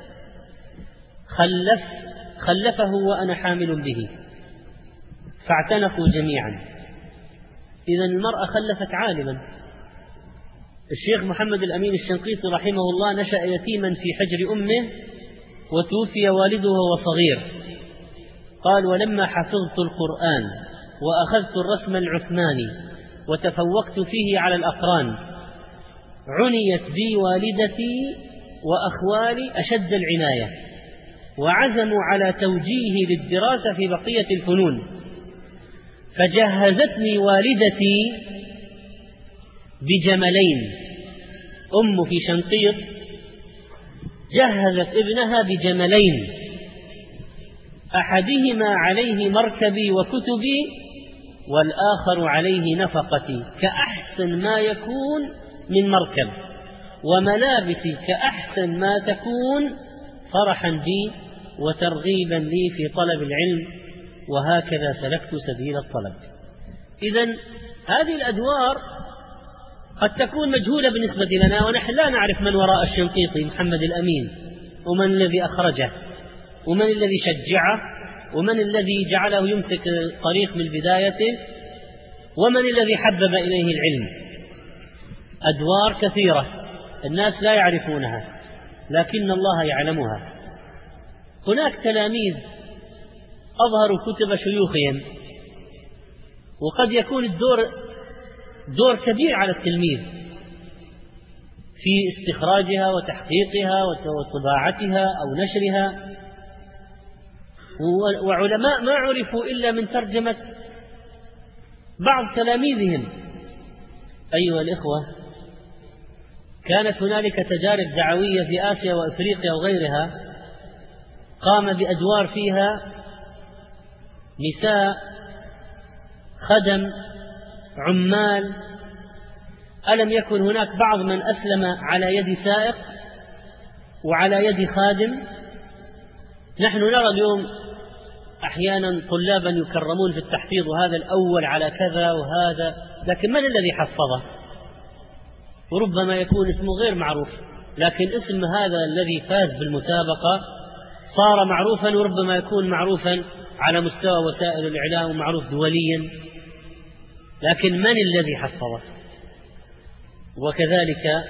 S1: خلف خلفه وأنا حامل به. فاعتنقوا جميعا. إذن المرأة خلفت عالما. الشيخ محمد الأمين الشنقيطي رحمه الله نشأ يتيما في حجر أمه، وتوفي والده وهو صغير. قال ولما حفظت القرآن وأخذت الرسم العثماني وتفوقت فيه على الأقران، عنيت بي والدتي وأخوالي أشد العناية، وعزموا على توجيهي للدراسة في بقية الفنون، فجهزتني والدتي بجملين. أم في شنقيط جهزت ابنها بجملين، أحدهما عليه مركبي وكتبي، والآخر عليه نفقتي كأحسن ما يكون من مركب، وملابسي كأحسن ما تكون، فرحا بي وترغيبا لي في طلب العلم، وهكذا سلكت سبيل الطلب. إذن هذه الأدوار قد تكون مجهولة بالنسبة لنا، ونحن لا نعرف من وراء الشنقيطي محمد الأمين، ومن الذي أخرجه، ومن الذي شجعه، ومن الذي جعله يمسك طريق من بدايته، ومن الذي حبب إليه العلم. أدوار كثيرة الناس لا يعرفونها، لكن الله يعلمها. هناك تلاميذ أظهروا كتب شيوخهم، وقد يكون الدور دور كبير على التلميذ في استخراجها وتحقيقها وطباعتها أو نشرها. وعلماء ما عرفوا إلا من ترجمة بعض تلاميذهم أيها الإخوة كانت هنالك تجارب دعوية في آسيا وأفريقيا وغيرها، قام بأدوار فيها نساء، خدم، عمال. ألم يكن هناك بعض من أسلم على يد سائق وعلى يد خادم؟ نحن نرى اليوم أحيانا طلابا يكرمون في التحفيظ، وهذا الأول على كذا وهذا، لكن من الذي حفظه؟ وربما يكون اسمه غير معروف، لكن اسم هذا الذي فاز بالمسابقة صار معروفا، وربما يكون معروفا على مستوى وسائل الإعلام ومعروف دوليا، لكن من الذي حفظه؟ وكذلك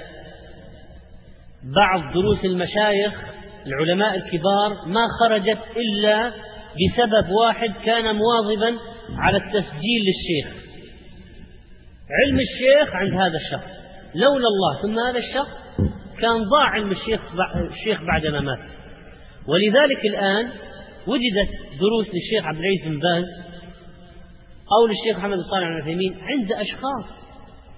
S1: بعض دروس المشايخ العلماء الكبار ما خرجت إلا بسبب واحد كان مواظبا على التسجيل للشيخ. علم الشيخ عند هذا الشخص، لولا الله ثم هذا الشخص كان ضاع علم الشيخ بعدما مات. ولذلك الآن وجدت دروس للشيخ عبد العزيز بن باز أو للشيخ محمد بن صالح العثيمين عند أشخاص،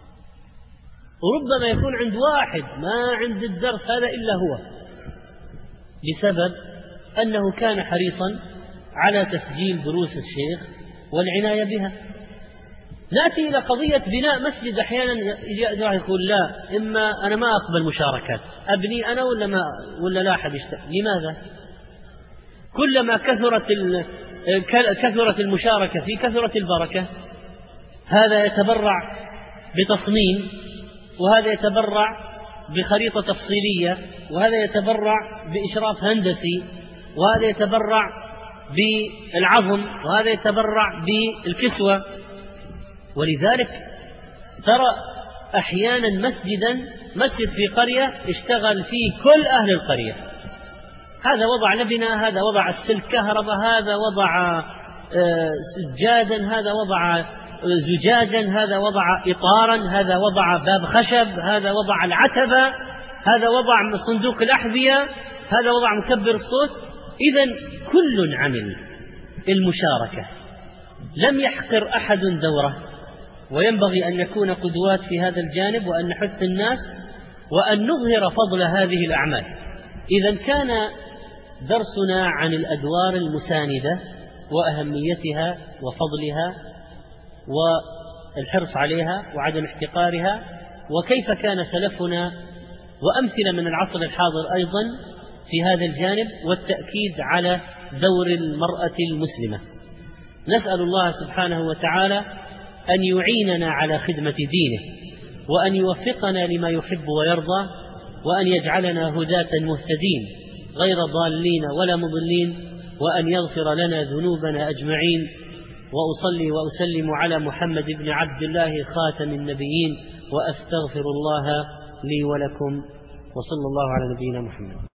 S1: وربما يكون عند واحد ما عند الدرس هذا إلا هو، بسبب أنه كان حريصا على تسجيل دروس الشيخ والعناية بها. نأتي إلى قضية بناء مسجد. أحيانا يقول لا، إما أنا ما أقبل مشاركات، أبني أنا ولا, ما ولا لا أحد يشتغل. لماذا؟ كلما كثرت كثرت المشاركة في كثرة البركة. هذا يتبرع بتصميم، وهذا يتبرع بخريطة تفصيلية، وهذا يتبرع بإشراف هندسي، وهذا يتبرع بالعظم، وهذا يتبرع بالكسوة. ولذلك ترى أحيانا مسجدا مسجد في قرية اشتغل فيه كل أهل القرية، هذا وضع لبنة، هذا وضع السلك كهرباء، هذا وضع سجادا، هذا وضع زجاجا، هذا وضع إطارا، هذا وضع باب خشب، هذا وضع العتبة، هذا وضع صندوق الأحذية، هذا وضع مكبر الصوت. إذن كل عمل المشاركة، لم يحقر أحد دوره، وينبغي أن نكون قدوات في هذا الجانب، وأن نحث الناس وأن نظهر فضل هذه الأعمال. إذن كان درسنا عن الأدوار المساندة وأهميتها وفضلها والحرص عليها وعدم احتقارها، وكيف كان سلفنا، وأمثلة من العصر الحاضر أيضا في هذا الجانب، والتأكيد على دور المرأة المسلمة. نسأل الله سبحانه وتعالى أن يعيننا على خدمة دينه، وأن يوفقنا لما يحب ويرضى، وأن يجعلنا هداة مهتدين غير ضالين ولا مضلين، وأن يغفر لنا ذنوبنا أجمعين. وأصلي وأسلم على محمد بن عبد الله خاتم النبيين، وأستغفر الله لي ولكم، وصلى الله على نبينا محمد.